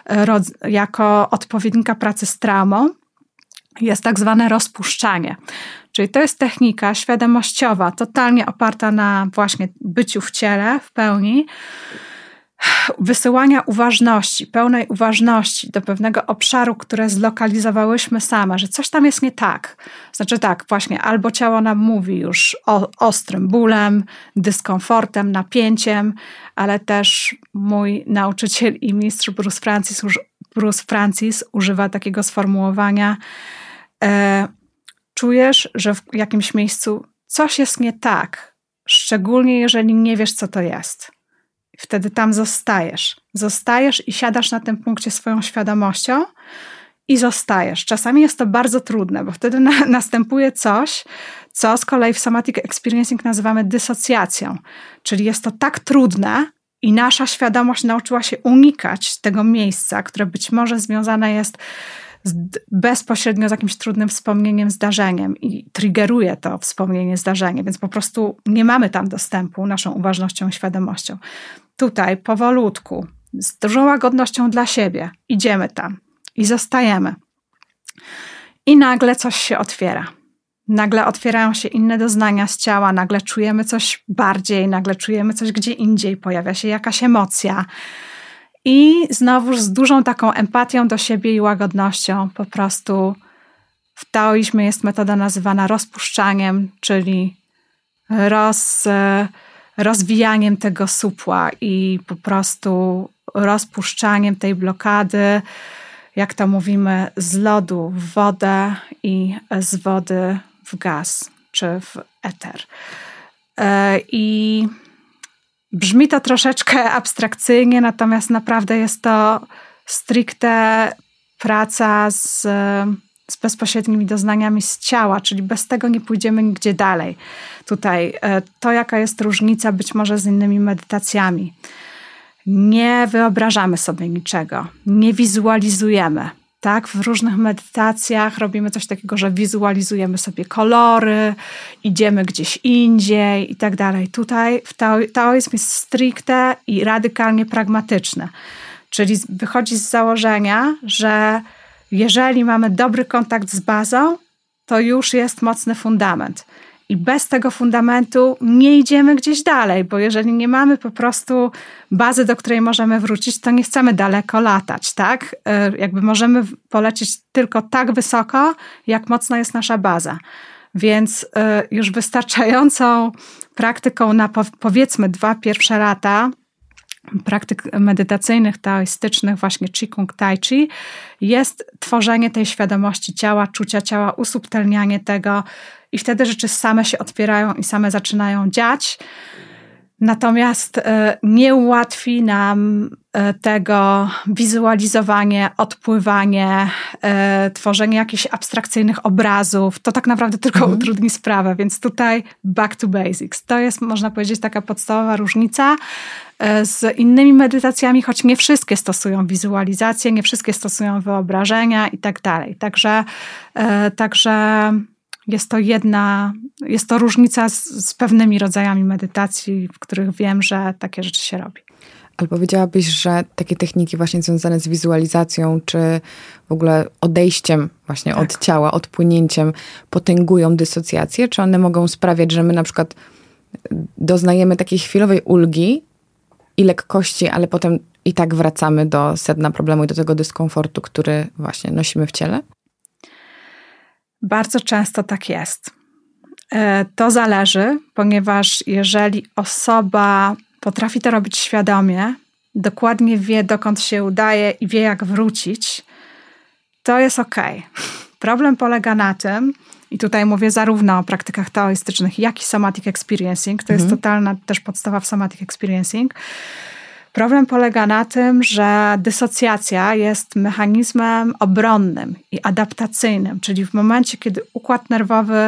jako odpowiednika pracy z traumą, jest tak zwane rozpuszczanie. Czyli to jest technika świadomościowa, totalnie oparta na właśnie byciu w ciele w pełni, wysyłania uważności, pełnej uważności do pewnego obszaru, które zlokalizowałyśmy same, że coś tam jest nie tak. Znaczy tak, właśnie albo ciało nam mówi już o ostrym bólem, dyskomfortem, napięciem, ale też mój nauczyciel i mistrz Bruce Francis, Bruce Francis używa takiego sformułowania: e, czujesz, że w jakimś miejscu coś jest nie tak, szczególnie jeżeli nie wiesz, co to jest. Wtedy tam zostajesz. Zostajesz i siadasz na tym punkcie swoją świadomością i zostajesz. Czasami jest to bardzo trudne, bo wtedy na, następuje coś, co z kolei w somatic experiencing nazywamy dysocjacją. Czyli jest to tak trudne i nasza świadomość nauczyła się unikać tego miejsca, które być może związane jest z, bezpośrednio z jakimś trudnym wspomnieniem, zdarzeniem i triggeruje to wspomnienie, zdarzenie, więc po prostu nie mamy tam dostępu naszą uważnością, świadomością. tutaj powolutku, z dużą łagodnością dla siebie, idziemy tam i zostajemy. I nagle coś się otwiera. Nagle otwierają się inne doznania z ciała, nagle czujemy coś bardziej, nagle czujemy coś gdzie indziej, pojawia się jakaś emocja. I znowuż z dużą taką empatią do siebie i łagodnością po prostu w taoizmie jest metoda nazywana rozpuszczaniem, czyli roz, rozwijaniem tego supła i po prostu rozpuszczaniem tej blokady, jak to mówimy, z lodu w wodę i z wody w gaz czy w eter. I brzmi to troszeczkę abstrakcyjnie, natomiast naprawdę jest to stricte praca z, z bezpośrednimi doznaniami z ciała, czyli bez tego nie pójdziemy nigdzie dalej. Tutaj to, jaka jest różnica być może z innymi medytacjami. Nie wyobrażamy sobie niczego, nie wizualizujemy. Tak? W różnych medytacjach robimy coś takiego, że wizualizujemy sobie kolory, idziemy gdzieś indziej i tak dalej. Tutaj w taoizm jest stricte i radykalnie pragmatyczny. Czyli wychodzi z założenia, że jeżeli mamy dobry kontakt z bazą, to już jest mocny fundament. I bez tego fundamentu nie idziemy gdzieś dalej, bo jeżeli nie mamy po prostu bazy, do której możemy wrócić, to nie chcemy daleko latać, tak? Jakby możemy polecieć tylko tak wysoko, jak mocna jest nasza baza. Więc już wystarczającą praktyką na powiedzmy dwa pierwsze lata praktyk medytacyjnych, taoistycznych, właśnie Qigong, Tai Chi, jest tworzenie tej świadomości ciała, czucia ciała, usubtelnianie tego i wtedy rzeczy same się otwierają i same zaczynają dziać. Natomiast nie ułatwi nam tego wizualizowanie, odpływanie, tworzenie jakichś abstrakcyjnych obrazów. To tak naprawdę tylko mhm. utrudni sprawę, więc tutaj back to basics. To jest, można powiedzieć, taka podstawowa różnica z innymi medytacjami, choć nie wszystkie stosują wizualizację, nie wszystkie stosują wyobrażenia i tak dalej. Także, także jest to jedna, jest to różnica z, z pewnymi rodzajami medytacji, w których wiem, że takie rzeczy się robi. Ale powiedziałabyś, że takie techniki właśnie związane z wizualizacją, czy w ogóle odejściem właśnie tak. od ciała, odpłynięciem, potęgują dysocjację? Czy one mogą sprawiać, że my na przykład doznajemy takiej chwilowej ulgi i lekkości, ale potem i tak wracamy do sedna problemu i do tego dyskomfortu, który właśnie nosimy w ciele? Bardzo często tak jest. To zależy, ponieważ jeżeli osoba potrafi to robić świadomie, dokładnie wie, dokąd się udaje i wie, jak wrócić, to jest okej. Problem polega na tym, i tutaj mówię zarówno o praktykach taoistycznych, jak i somatic experiencing, to jest mhm. totalna też podstawa w somatic experiencing. Problem polega na tym, że dysocjacja jest mechanizmem obronnym i adaptacyjnym, czyli w momencie, kiedy układ nerwowy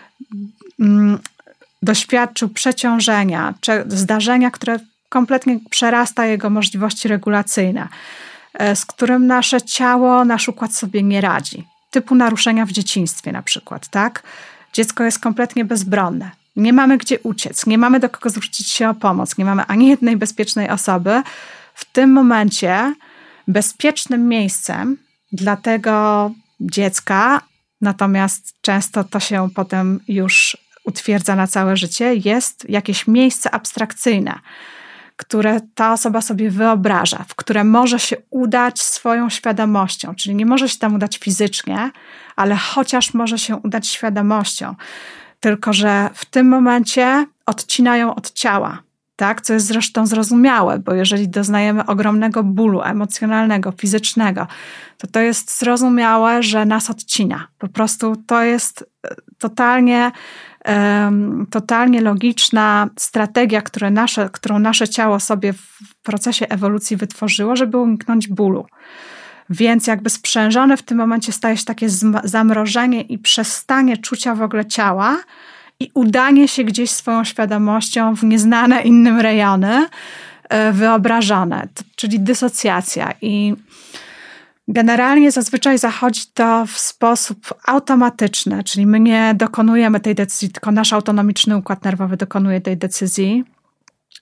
mm, doświadczył przeciążenia, czy zdarzenia, które kompletnie przerasta jego możliwości regulacyjne, z którym nasze ciało, nasz układ sobie nie radzi. Typu naruszenia w dzieciństwie na przykład, tak? Dziecko jest kompletnie bezbronne. Nie mamy gdzie uciec, nie mamy do kogo zwrócić się o pomoc, nie mamy ani jednej bezpiecznej osoby. W tym momencie bezpiecznym miejscem dla tego dziecka, natomiast często to się potem już utwierdza na całe życie, jest jakieś miejsce abstrakcyjne, które ta osoba sobie wyobraża, w które może się udać swoją świadomością. Czyli nie może się tam udać fizycznie, ale chociaż może się udać świadomością. Tylko że w tym momencie odcinają od ciała, tak? Co jest zresztą zrozumiałe, bo jeżeli doznajemy ogromnego bólu emocjonalnego, fizycznego, to to jest zrozumiałe, że nas odcina. Po prostu to jest totalnie, um, totalnie logiczna strategia, które nasze, którą nasze ciało sobie w procesie ewolucji wytworzyło, żeby uniknąć bólu. Więc jakby sprzężone w tym momencie staje się takie zamrożenie i przestanie czucia w ogóle ciała i udanie się gdzieś swoją świadomością w nieznane innym rejony, wyobrażone, czyli dysocjacja. I generalnie zazwyczaj zachodzi to w sposób automatyczny, czyli my nie dokonujemy tej decyzji, tylko nasz autonomiczny układ nerwowy dokonuje tej decyzji.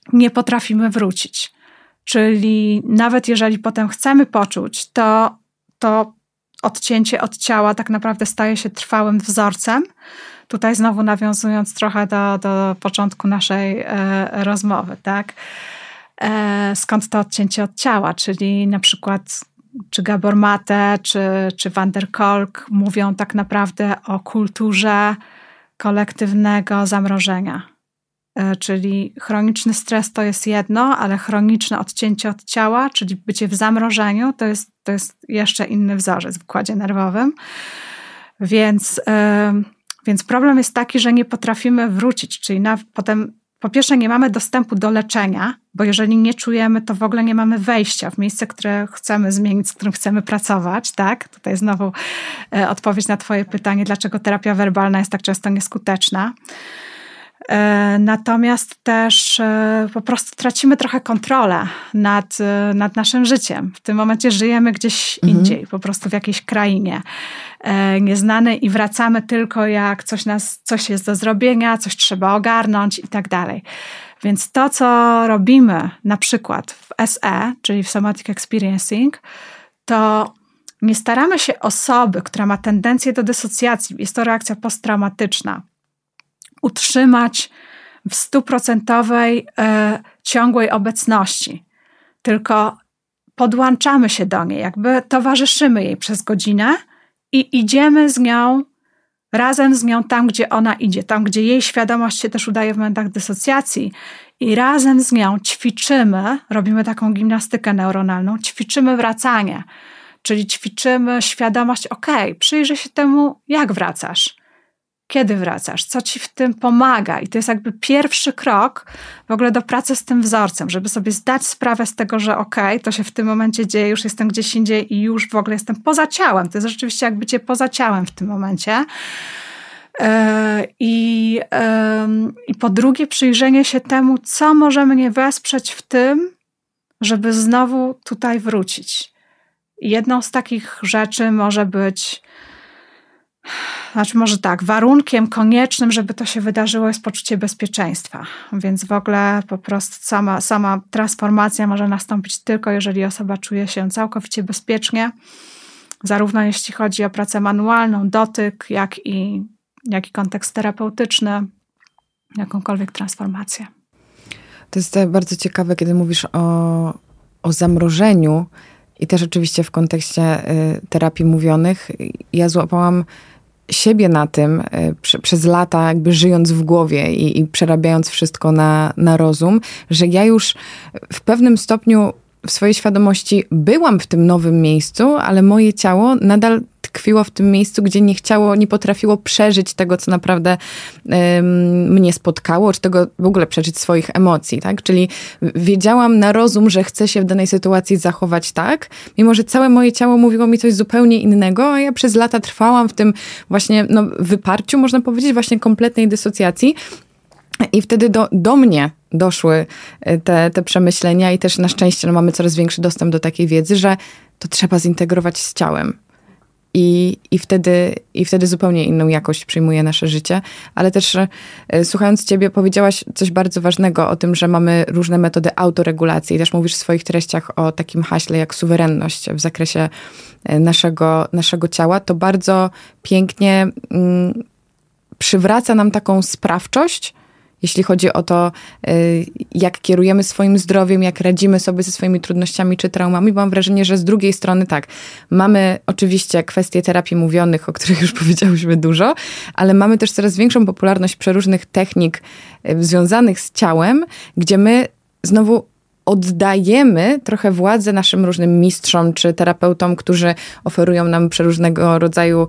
nie potrafimy wrócić. Czyli nawet jeżeli potem chcemy poczuć, to, to odcięcie od ciała tak naprawdę staje się trwałym wzorcem. Tutaj znowu nawiązując trochę do, do początku naszej e, rozmowy, tak? E, skąd to odcięcie od ciała? Czyli na przykład czy Gabor Mate, czy, czy Van der Kolk mówią tak naprawdę o kulturze kolektywnego zamrożenia. E, czyli chroniczny stres to jest jedno, ale chroniczne odcięcie od ciała, czyli bycie w zamrożeniu, to jest, to jest jeszcze inny wzorzec w układzie nerwowym. Więc... E, Więc problem jest taki, że nie potrafimy wrócić, czyli na, potem po pierwsze nie mamy dostępu do leczenia, bo jeżeli nie czujemy, to w ogóle nie mamy wejścia w miejsce, które chcemy zmienić, z którym chcemy pracować, tak? Tutaj znowu e, odpowiedź na twoje pytanie, dlaczego terapia werbalna jest tak często nieskuteczna. E, natomiast też e, po prostu tracimy trochę kontrolę nad, e, nad naszym życiem. W tym momencie żyjemy gdzieś mhm. indziej, po prostu w jakiejś krainie e, nieznanej i wracamy tylko jak coś, nas, coś jest do zrobienia, coś trzeba ogarnąć i tak dalej. Więc to, co robimy na przykład w S E, czyli w Somatic Experiencing, to nie staramy się osoby, która ma tendencję do dysocjacji, jest to reakcja posttraumatyczna, utrzymać w stuprocentowej e, ciągłej obecności. Tylko podłączamy się do niej, jakby towarzyszymy jej przez godzinę i idziemy z nią, razem z nią tam, gdzie ona idzie, tam, gdzie jej świadomość się też udaje w momentach dysocjacji i razem z nią ćwiczymy, robimy taką gimnastykę neuronalną, ćwiczymy wracanie, czyli ćwiczymy świadomość, okej, przyjrzyj się temu, jak wracasz. Kiedy wracasz? Co ci w tym pomaga? I to jest jakby pierwszy krok w ogóle do pracy z tym wzorcem, żeby sobie zdać sprawę z tego, że okej, okay, to się w tym momencie dzieje, już jestem gdzieś indziej i już w ogóle jestem poza ciałem. To jest rzeczywiście jak bycie poza ciałem w tym momencie. I, i po drugie przyjrzenie się temu, co może mnie wesprzeć w tym, żeby znowu tutaj wrócić. I jedną z takich rzeczy może być Znaczy może tak, warunkiem koniecznym, żeby to się wydarzyło, jest poczucie bezpieczeństwa. Więc w ogóle po prostu sama, sama transformacja może nastąpić tylko, jeżeli osoba czuje się całkowicie bezpiecznie, zarówno jeśli chodzi o pracę manualną, dotyk, jak i, jak i kontekst terapeutyczny, jakąkolwiek transformację. To jest bardzo ciekawe, kiedy mówisz o, o zamrożeniu i też oczywiście w kontekście y, terapii mówionych. Ja złapałam siebie na tym y, przez lata, jakby żyjąc w głowie i, i przerabiając wszystko na, na rozum, że ja już w pewnym stopniu w swojej świadomości byłam w tym nowym miejscu, ale moje ciało nadal tkwiło w tym miejscu, gdzie nie chciało, nie potrafiło przeżyć tego, co naprawdę ym, mnie spotkało, czy tego w ogóle przeżyć swoich emocji, tak? Czyli wiedziałam na rozum, że chcę się w danej sytuacji zachować tak, mimo że całe moje ciało mówiło mi coś zupełnie innego, a ja przez lata trwałam w tym właśnie no, wyparciu, można powiedzieć, właśnie kompletnej dysocjacji. I wtedy do, do mnie doszły te, te przemyślenia i też na szczęście no, mamy coraz większy dostęp do takiej wiedzy, że to trzeba zintegrować z ciałem. I, i, wtedy, I wtedy zupełnie inną jakość przyjmuje nasze życie. Ale też e, słuchając ciebie powiedziałaś coś bardzo ważnego o tym, że mamy różne metody autoregulacji. I też mówisz w swoich treściach o takim haśle jak suwerenność w zakresie naszego, naszego ciała. To bardzo pięknie mm, przywraca nam taką sprawczość, jeśli chodzi o to, jak kierujemy swoim zdrowiem, jak radzimy sobie ze swoimi trudnościami czy traumami, bo mam wrażenie, że z drugiej strony tak, mamy oczywiście kwestie terapii mówionych, o których już powiedziałyśmy dużo, ale mamy też coraz większą popularność przeróżnych technik związanych z ciałem, gdzie my znowu oddajemy trochę władzę naszym różnym mistrzom czy terapeutom, którzy oferują nam przeróżnego rodzaju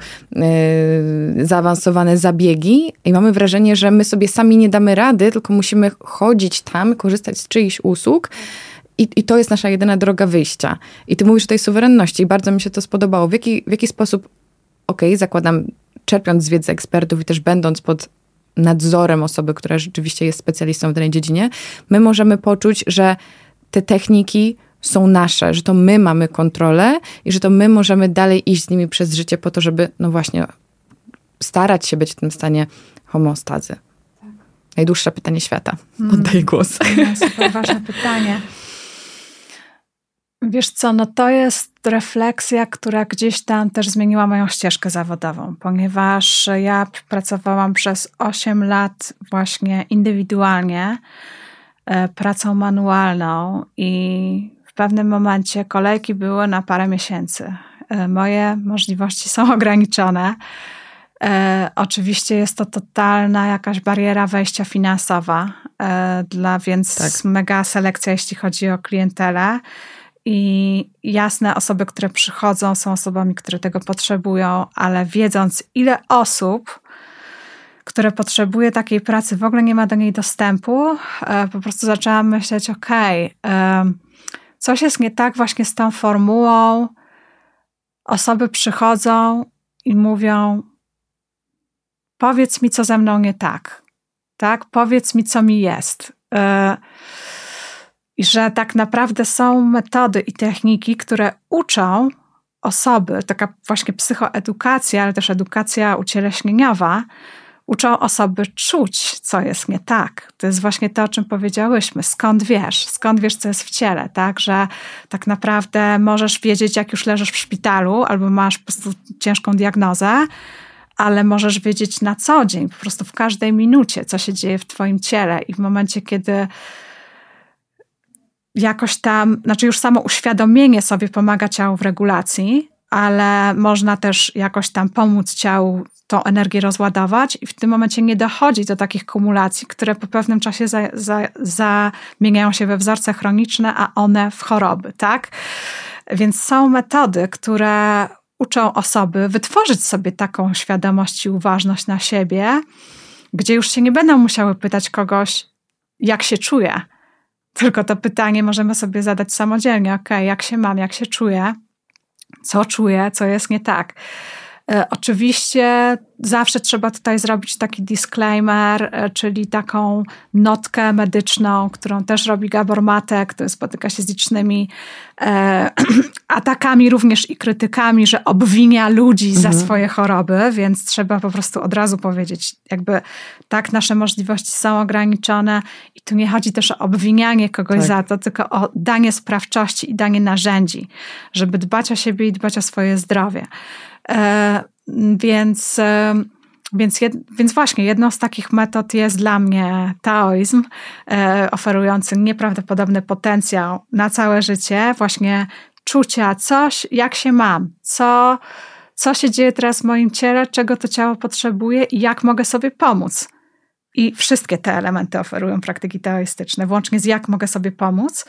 yy, zaawansowane zabiegi i mamy wrażenie, że my sobie sami nie damy rady, tylko musimy chodzić tam, korzystać z czyichś usług i, i to jest nasza jedyna droga wyjścia. I ty mówisz o tej suwerenności i bardzo mi się to spodobało. W jaki, w jaki sposób, okej, okay, zakładam, czerpiąc z wiedzy ekspertów i też będąc pod nadzorem osoby, która rzeczywiście jest specjalistą w danej dziedzinie, my możemy poczuć, że te techniki są nasze, że to my mamy kontrolę i że to my możemy dalej iść z nimi przez życie po to, żeby no właśnie starać się być w tym stanie homeostazy. Najdłuższe pytanie świata. Oddaję głos. No, super ważne pytanie. Wiesz co, no to jest refleksja, która gdzieś tam też zmieniła moją ścieżkę zawodową, ponieważ ja pracowałam przez osiem lat właśnie indywidualnie, e, pracą manualną i w pewnym momencie kolejki były na parę miesięcy. E, moje możliwości są ograniczone. E, oczywiście jest to totalna jakaś bariera wejścia finansowa, e, dla, więc tak. mega selekcja, jeśli chodzi o klientelę. I jasne, osoby, które przychodzą, są osobami, które tego potrzebują, ale wiedząc, ile osób, które potrzebuje takiej pracy, w ogóle nie ma do niej dostępu, po prostu zaczęłam myśleć, okej, okay, coś jest nie tak właśnie z tą formułą. Osoby przychodzą i mówią, powiedz mi, co ze mną nie tak. Tak? Powiedz mi, co mi jest. I że tak naprawdę są metody i techniki, które uczą osoby, taka właśnie psychoedukacja, ale też edukacja ucieleśnieniowa, uczą osoby czuć, co jest nie tak. To jest właśnie to, o czym powiedziałyśmy. Skąd wiesz? Skąd wiesz, co jest w ciele? Tak? Że tak naprawdę możesz wiedzieć, jak już leżysz w szpitalu albo masz po prostu ciężką diagnozę, ale możesz wiedzieć na co dzień, po prostu w każdej minucie, co się dzieje w twoim ciele. I w momencie, kiedy jakoś tam, znaczy już samo uświadomienie sobie pomaga ciału w regulacji, ale można też jakoś tam pomóc ciału tą energię rozładować i w tym momencie nie dochodzi do takich kumulacji, które po pewnym czasie za, za, zamieniają się we wzorce chroniczne, a one w choroby, tak? Więc są metody, które uczą osoby wytworzyć sobie taką świadomość i uważność na siebie, gdzie już się nie będą musiały pytać kogoś, jak się czuje. Tylko to pytanie możemy sobie zadać samodzielnie. Okej, okay, jak się mam, jak się czuję, co czuję, co jest nie tak. E, oczywiście zawsze trzeba tutaj zrobić taki disclaimer, e, czyli taką notkę medyczną, którą też robi Gabor Maté, który spotyka się z licznymi e, atakami również i krytykami, że obwinia ludzi mhm. za swoje choroby, więc trzeba po prostu od razu powiedzieć, jakby tak, nasze możliwości są ograniczone i tu nie chodzi też o obwinianie kogoś tak. za to, tylko o danie sprawczości i danie narzędzi, żeby dbać o siebie i dbać o swoje zdrowie. E, więc, e, więc, jed, więc właśnie jedną z takich metod jest dla mnie taoizm, e, oferujący nieprawdopodobny potencjał na całe życie, właśnie czucia, coś, jak się mam, co, co się dzieje teraz w moim ciele, czego to ciało potrzebuje i jak mogę sobie pomóc. I wszystkie te elementy oferują praktyki taoistyczne, włącznie z jak mogę sobie pomóc.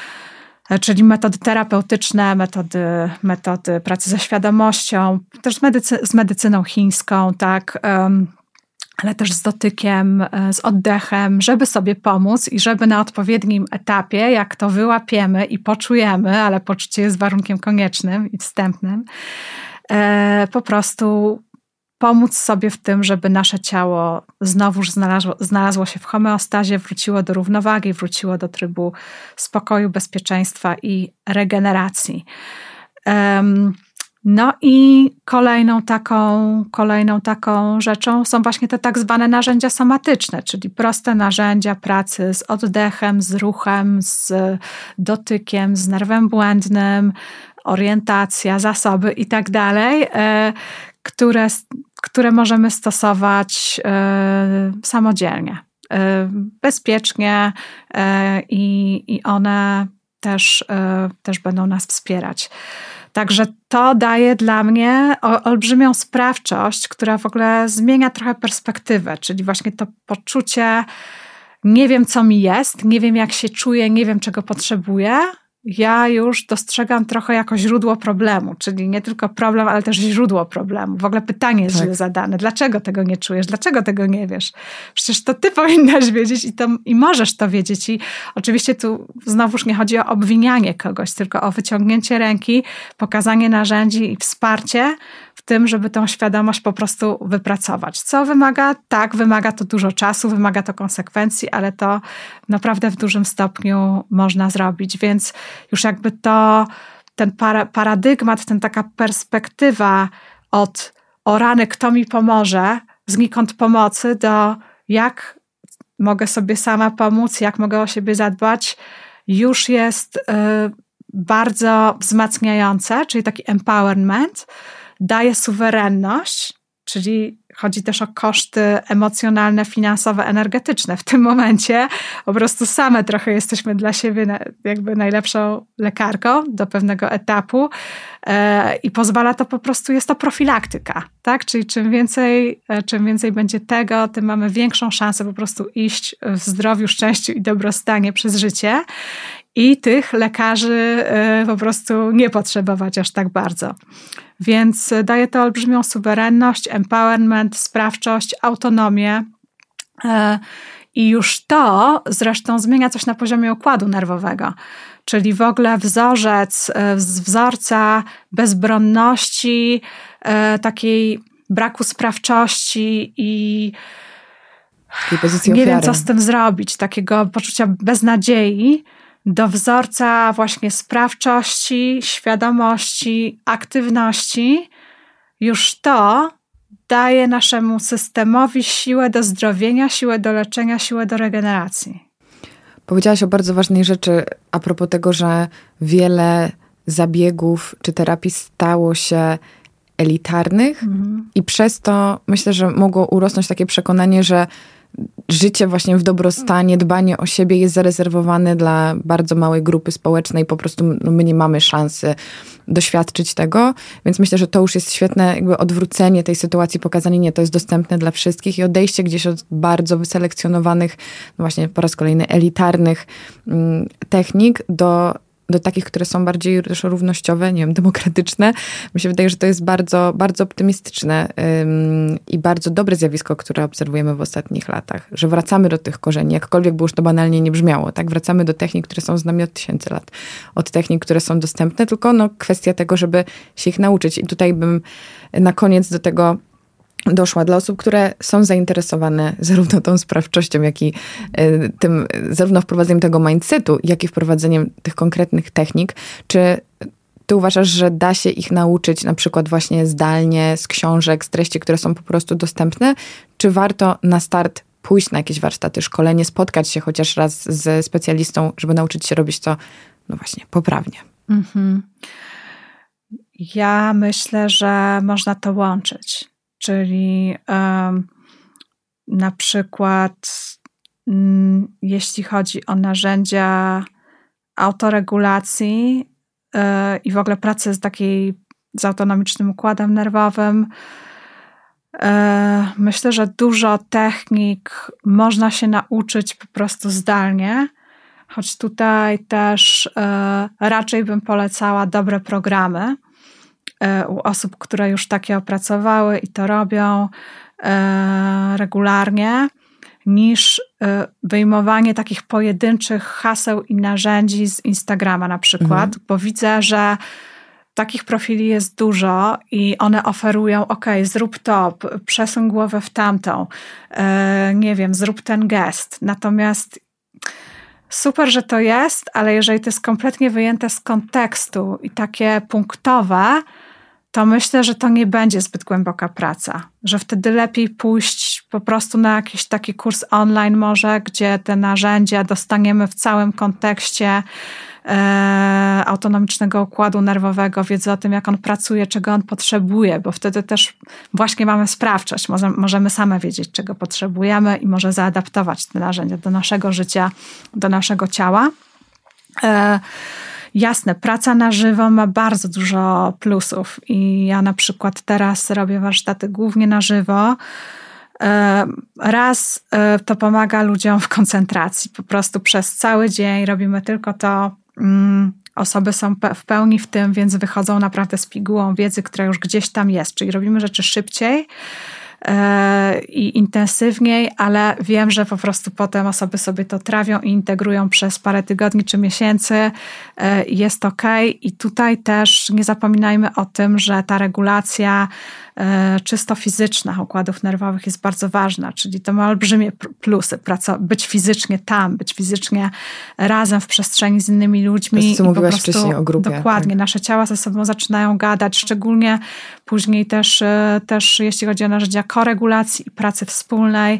Czyli metody terapeutyczne, metody, metody pracy ze świadomością, też z, medycy- z medycyną chińską, tak, um, ale też z dotykiem, z oddechem, żeby sobie pomóc i żeby na odpowiednim etapie, jak to wyłapiemy i poczujemy, ale poczucie jest warunkiem koniecznym i wstępnym, e, po prostu pomóc sobie w tym, żeby nasze ciało znowuż znalazło, znalazło się w homeostazie, wróciło do równowagi, wróciło do trybu spokoju, bezpieczeństwa i regeneracji. Um, no i kolejną taką, kolejną taką rzeczą są właśnie te tak zwane narzędzia somatyczne, czyli proste narzędzia pracy z oddechem, z ruchem, z dotykiem, z nerwem błędnym, orientacja, zasoby i tak dalej, które, które możemy stosować y, samodzielnie, y, bezpiecznie y, i one też, y, też będą nas wspierać. Także to daje dla mnie olbrzymią sprawczość, która w ogóle zmienia trochę perspektywę, czyli właśnie to poczucie, nie wiem co mi jest, nie wiem jak się czuję, nie wiem czego potrzebuję, ja już dostrzegam trochę jako źródło problemu, czyli nie tylko problem, ale też źródło problemu. W ogóle pytanie jest tak. źle zadane. Dlaczego tego nie czujesz? Dlaczego tego nie wiesz? Przecież to ty powinnaś wiedzieć i, to, i możesz to wiedzieć. I oczywiście tu znowuż nie chodzi o obwinianie kogoś, tylko o wyciągnięcie ręki, pokazanie narzędzi i wsparcie w tym, żeby tą świadomość po prostu wypracować. Co wymaga? Tak, wymaga to dużo czasu, wymaga to konsekwencji, ale to naprawdę w dużym stopniu można zrobić. Więc już jakby to, ten para, paradygmat, ten taka perspektywa od o rany, kto mi pomoże, znikąd pomocy, do jak mogę sobie sama pomóc, jak mogę o siebie zadbać, już jest y, bardzo wzmacniające, czyli taki empowerment, daje suwerenność, czyli chodzi też o koszty emocjonalne, finansowe, energetyczne. W tym momencie po prostu same trochę jesteśmy dla siebie jakby najlepszą lekarką do pewnego etapu e, i pozwala to po prostu, jest to profilaktyka, tak? Czyli czym więcej, czym więcej będzie tego, tym mamy większą szansę po prostu iść w zdrowiu, szczęściu i dobrostanie przez życie i tych lekarzy e, po prostu nie potrzebować aż tak bardzo. Więc daje to olbrzymią suwerenność, empowerment, sprawczość, autonomię i już to zresztą zmienia coś na poziomie układu nerwowego, czyli w ogóle wzorzec, wzorca bezbronności, takiej braku sprawczości i nie wiem, co z tym zrobić, takiego poczucia beznadziei, do wzorca właśnie sprawczości, świadomości, aktywności, już to daje naszemu systemowi siłę do zdrowienia, siłę do leczenia, siłę do regeneracji. Powiedziałaś o bardzo ważnej rzeczy a propos tego, że wiele zabiegów czy terapii stało się elitarnych mhm. i przez to myślę, że mogło urosnąć takie przekonanie, że życie właśnie w dobrostanie, dbanie o siebie jest zarezerwowane dla bardzo małej grupy społecznej. Po prostu no, my nie mamy szansy doświadczyć tego. Więc myślę, że to już jest świetne jakby odwrócenie tej sytuacji, pokazanie, nie, to jest dostępne dla wszystkich i odejście gdzieś od bardzo wyselekcjonowanych, no właśnie po raz kolejny elitarnych mm, technik do do takich, które są bardziej też równościowe, nie wiem, demokratyczne. Mi się wydaje, że to jest bardzo, bardzo optymistyczne ym, i bardzo dobre zjawisko, które obserwujemy w ostatnich latach, że wracamy do tych korzeni, jakkolwiek by już to banalnie nie brzmiało, tak? Wracamy do technik, które są z nami od tysięcy lat, od technik, które są dostępne, tylko no, kwestia tego, żeby się ich nauczyć. I tutaj bym na koniec do tego doszła dla osób, które są zainteresowane zarówno tą sprawczością, jak i tym, zarówno wprowadzeniem tego mindsetu, jak i wprowadzeniem tych konkretnych technik. Czy ty uważasz, że da się ich nauczyć na przykład właśnie zdalnie, z książek, z treści, które są po prostu dostępne? Czy warto na start pójść na jakieś warsztaty, szkolenie, spotkać się chociaż raz ze specjalistą, żeby nauczyć się robić to, no właśnie, poprawnie? Mhm. Ja myślę, że można to łączyć. Czyli um, na przykład um, jeśli chodzi o narzędzia autoregulacji yy, i w ogóle pracy z takiej z autonomicznym układem nerwowym, yy, myślę, że dużo technik można się nauczyć po prostu zdalnie, choć tutaj też yy, raczej bym polecała dobre programy u osób, które już takie opracowały i to robią e, regularnie, niż e, wyjmowanie takich pojedynczych haseł i narzędzi z Instagrama na przykład, mhm. bo widzę, że takich profili jest dużo i one oferują, ok, zrób to, przesuń głowę w tamtą, e, nie wiem, zrób ten gest. Natomiast super, że to jest, ale jeżeli to jest kompletnie wyjęte z kontekstu i takie punktowe, to myślę, że to nie będzie zbyt głęboka praca. Że wtedy lepiej pójść po prostu na jakiś taki kurs online może, gdzie te narzędzia dostaniemy w całym kontekście e, autonomicznego układu nerwowego, wiedzy o tym, jak on pracuje, czego on potrzebuje, bo wtedy też właśnie mamy sprawczość. Może, możemy same wiedzieć, czego potrzebujemy i może zaadaptować te narzędzia do naszego życia, do naszego ciała. E, Jasne, praca na żywo ma bardzo dużo plusów i ja na przykład teraz robię warsztaty głównie na żywo. Raz to pomaga ludziom w koncentracji, po prostu przez cały dzień robimy tylko to, osoby są w pełni w tym, więc wychodzą naprawdę z pigułą wiedzy, która już gdzieś tam jest, czyli robimy rzeczy szybciej i intensywniej, ale wiem, że po prostu potem osoby sobie to trawią i integrują przez parę tygodni czy miesięcy. Jest okej. I tutaj też nie zapominajmy o tym, że ta regulacja czysto fizyczna układów nerwowych jest bardzo ważna, czyli to ma olbrzymie plusy, praca, być fizycznie tam, być fizycznie razem w przestrzeni z innymi ludźmi. To, co mówiłaś wcześniej o grupie. Dokładnie, tak. Nasze ciała ze sobą zaczynają gadać, szczególnie później też, też jeśli chodzi o narzędzia koregulacji i pracy wspólnej,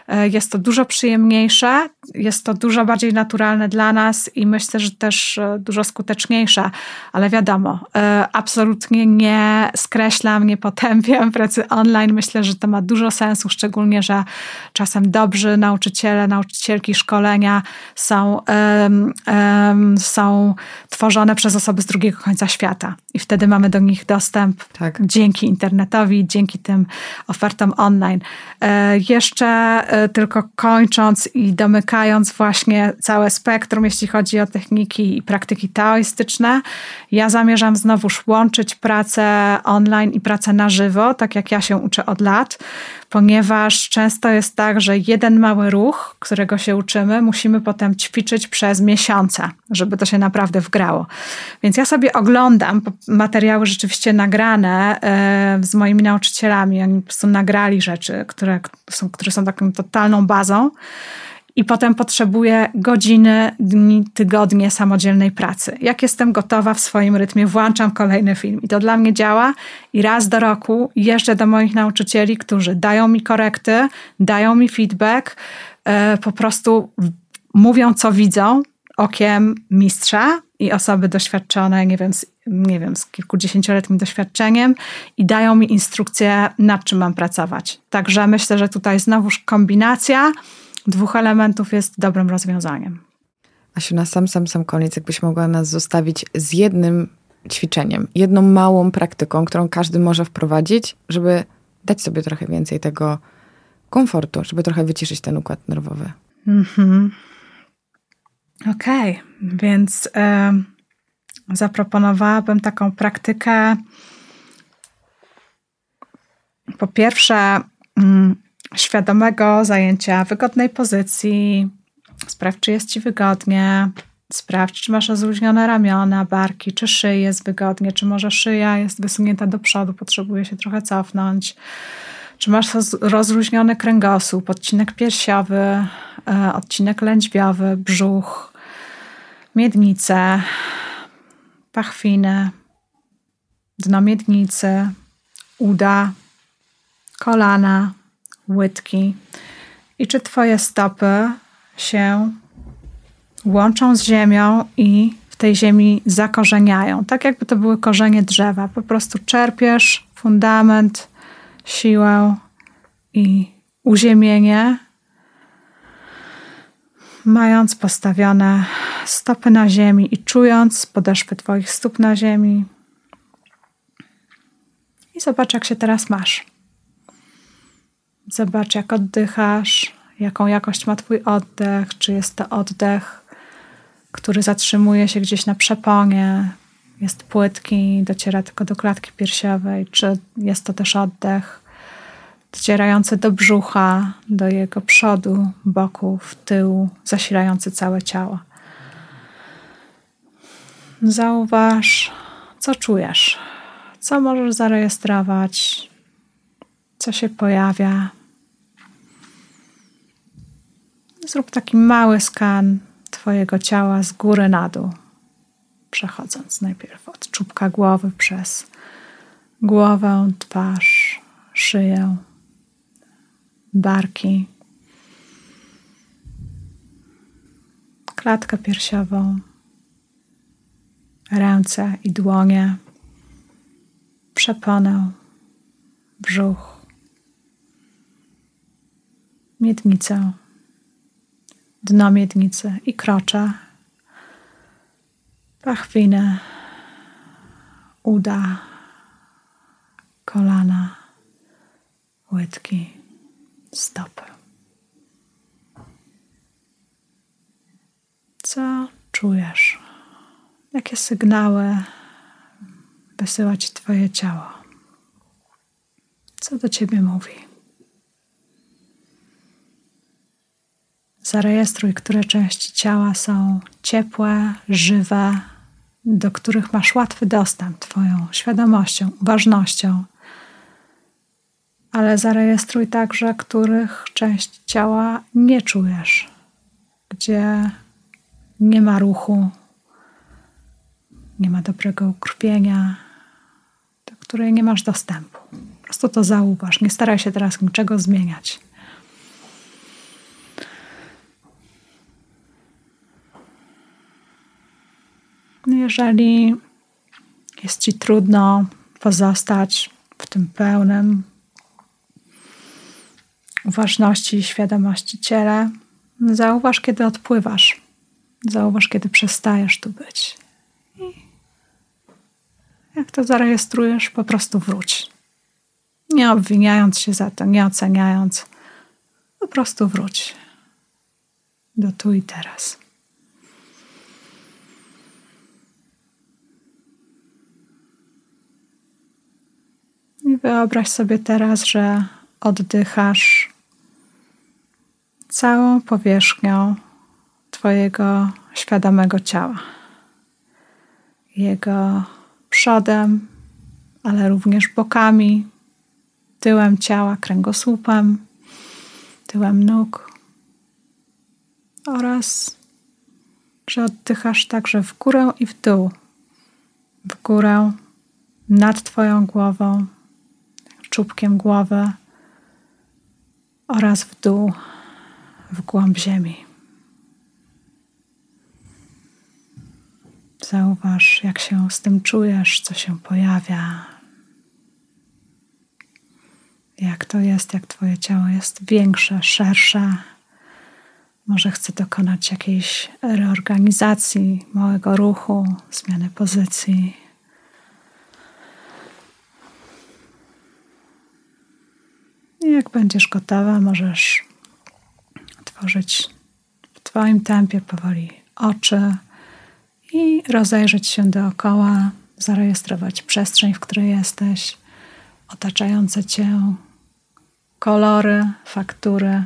Jest to dużo przyjemniejsze, jest to dużo bardziej naturalne dla nas i myślę, że też dużo skuteczniejsze, ale wiadomo, absolutnie nie skreślam, nie potępiam pracy online. Myślę, że to ma dużo sensu, szczególnie, że czasem dobrzy nauczyciele, nauczycielki, szkolenia są, um, um, są tworzone przez osoby z drugiego końca świata i wtedy mamy do nich dostęp tak. dzięki internetowi, dzięki tym ofertom online. E, jeszcze e, tylko kończąc i domykając właśnie całe spektrum, jeśli chodzi o techniki i praktyki taoistyczne, ja zamierzam znowuż łączyć pracę online i pracę na żywo, tak jak ja się uczę od lat, ponieważ często jest tak, że jeden mały ruch, którego się uczymy, musimy potem ćwiczyć przez miesiące, żeby to się naprawdę wgrało. Więc ja sobie oglądam materiały rzeczywiście nagrane yy, z moimi nauczycielami. Oni po prostu nagrali rzeczy, które są, które są taką totalną bazą. I potem potrzebuję godziny, dni, tygodnie samodzielnej pracy. Jak jestem gotowa w swoim rytmie, włączam kolejny film. I to dla mnie działa. I raz do roku jeżdżę do moich nauczycieli, którzy dają mi korekty, dają mi feedback, yy, po prostu mówią, co widzą okiem mistrza i osoby doświadczone, nie wiem, z, nie wiem, z kilkudziesięcioletnim doświadczeniem i dają mi instrukcje, nad czym mam pracować. Także myślę, że tutaj znowuż kombinacja dwóch elementów jest dobrym rozwiązaniem. Asiu, na sam, sam, sam koniec, jakbyś mogła nas zostawić z jednym ćwiczeniem, jedną małą praktyką, którą każdy może wprowadzić, żeby dać sobie trochę więcej tego komfortu, żeby trochę wyciszyć ten układ nerwowy. Mhm. Okej, okay. Więc y, zaproponowałabym taką praktykę. Po pierwsze, y, świadomego zajęcia wygodnej pozycji. Sprawdź, czy jest ci wygodnie. Sprawdź, czy masz rozluźnione ramiona, barki, czy szyję jest wygodnie, czy może szyja jest wysunięta do przodu, potrzebuje się trochę cofnąć. Czy masz rozluźniony kręgosłup, odcinek piersiowy, odcinek lędźwiowy, brzuch, miednice, pachwiny, dno miednicy, uda, kolana, łydki. I czy twoje stopy się łączą z ziemią i w tej ziemi zakorzeniają. Tak jakby to były korzenie drzewa. Po prostu czerpiesz fundament, siłę i uziemienie, mając postawione stopy na ziemi i czując podeszwy twoich stóp na ziemi. I zobacz, jak się teraz masz. Zobacz, jak oddychasz, jaką jakość ma twój oddech, czy jest to oddech, który zatrzymuje się gdzieś na przeponie, jest płytki, dociera tylko do klatki piersiowej, czy jest to też oddech docierający do brzucha, do jego przodu, boków, tyłu, zasilający całe ciało. Zauważ, co czujesz, co możesz zarejestrować, co się pojawia. Zrób taki mały skan twojego ciała z góry na dół, przechodząc najpierw od czubka głowy przez głowę, twarz, szyję, barki, klatkę piersiową, ręce i dłonie, przeponę, brzuch, miednicę, dno miednicy i krocze, pachwinę, uda, kolana, łydki, stopy. Co czujesz? Jakie sygnały wysyła ci twoje ciało? Co do ciebie mówi? Zarejestruj, które części ciała są ciepłe, żywe, do których masz łatwy dostęp twoją świadomością, uważnością. Ale zarejestruj także, których część ciała nie czujesz, gdzie nie ma ruchu, nie ma dobrego ukrwienia, do której nie masz dostępu. Po prostu to zauważ. Nie staraj się teraz niczego zmieniać. Jeżeli jest Ci trudno pozostać w tym pełnym uważności i świadomości ciele, zauważ, kiedy odpływasz. Zauważ, kiedy przestajesz tu być. I jak to zarejestrujesz, po prostu wróć. Nie obwiniając się za to, nie oceniając. Po prostu wróć do tu i teraz. I wyobraź sobie teraz, że oddychasz całą powierzchnią Twojego świadomego ciała. Jego przodem, ale również bokami, tyłem ciała, kręgosłupem, tyłem nóg. Oraz, że oddychasz także w górę i w dół. W górę nad Twoją głową, czubkiem głowy oraz w dół, w głąb ziemi. Zauważ, jak się z tym czujesz, co się pojawia. Jak to jest, jak Twoje ciało jest większe, szersze. Może chce dokonać jakiejś reorganizacji, małego ruchu, zmiany pozycji. I jak będziesz gotowa, możesz otworzyć w Twoim tempie powoli oczy i rozejrzeć się dookoła, zarejestrować przestrzeń, w której jesteś, otaczające Cię kolory, faktury,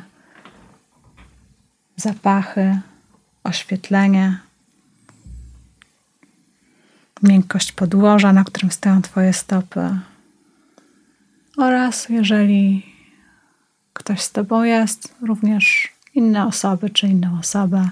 zapachy, oświetlenie, miękkość podłoża, na którym stoją Twoje stopy. Oraz jeżeli ktoś z Tobą jest, również inne osoby czy inną osobę.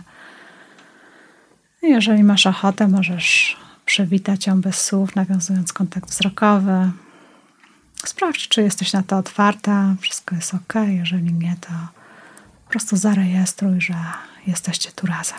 Jeżeli masz ochotę, możesz przywitać ją bez słów, nawiązując kontakt wzrokowy. Sprawdź, czy jesteś na to otwarta, wszystko jest ok. Jeżeli nie, to po prostu zarejestruj, że jesteście tu razem.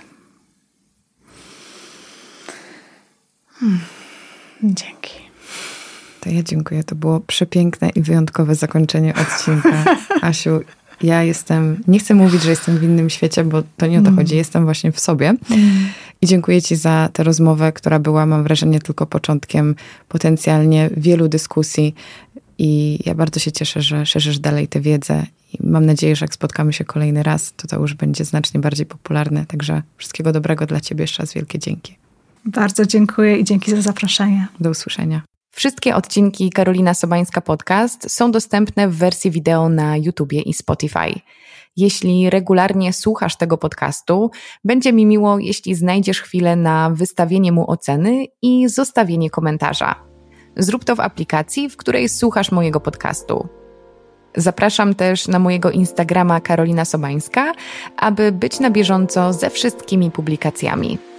Hmm. Dzięki. To ja dziękuję. To było przepiękne i wyjątkowe zakończenie odcinka. Asiu, ja jestem, nie chcę mówić, że jestem w innym świecie, bo to nie o to mm. chodzi. Jestem właśnie w sobie. Mm. I dziękuję Ci za tę rozmowę, która była, mam wrażenie, tylko początkiem potencjalnie wielu dyskusji. I ja bardzo się cieszę, że szerzysz dalej tę wiedzę. I mam nadzieję, że jak spotkamy się kolejny raz, to to już będzie znacznie bardziej popularne. Także wszystkiego dobrego dla Ciebie. Jeszcze raz wielkie dzięki. Bardzo dziękuję i dzięki za zaproszenie. Do usłyszenia. Wszystkie odcinki Karolina Sobańska Podcast są dostępne w wersji wideo na YouTubie i Spotify. Jeśli regularnie słuchasz tego podcastu, będzie mi miło, jeśli znajdziesz chwilę na wystawienie mu oceny i zostawienie komentarza. Zrób to w aplikacji, w której słuchasz mojego podcastu. Zapraszam też na mojego Instagrama Karolina Sobańska, aby być na bieżąco ze wszystkimi publikacjami.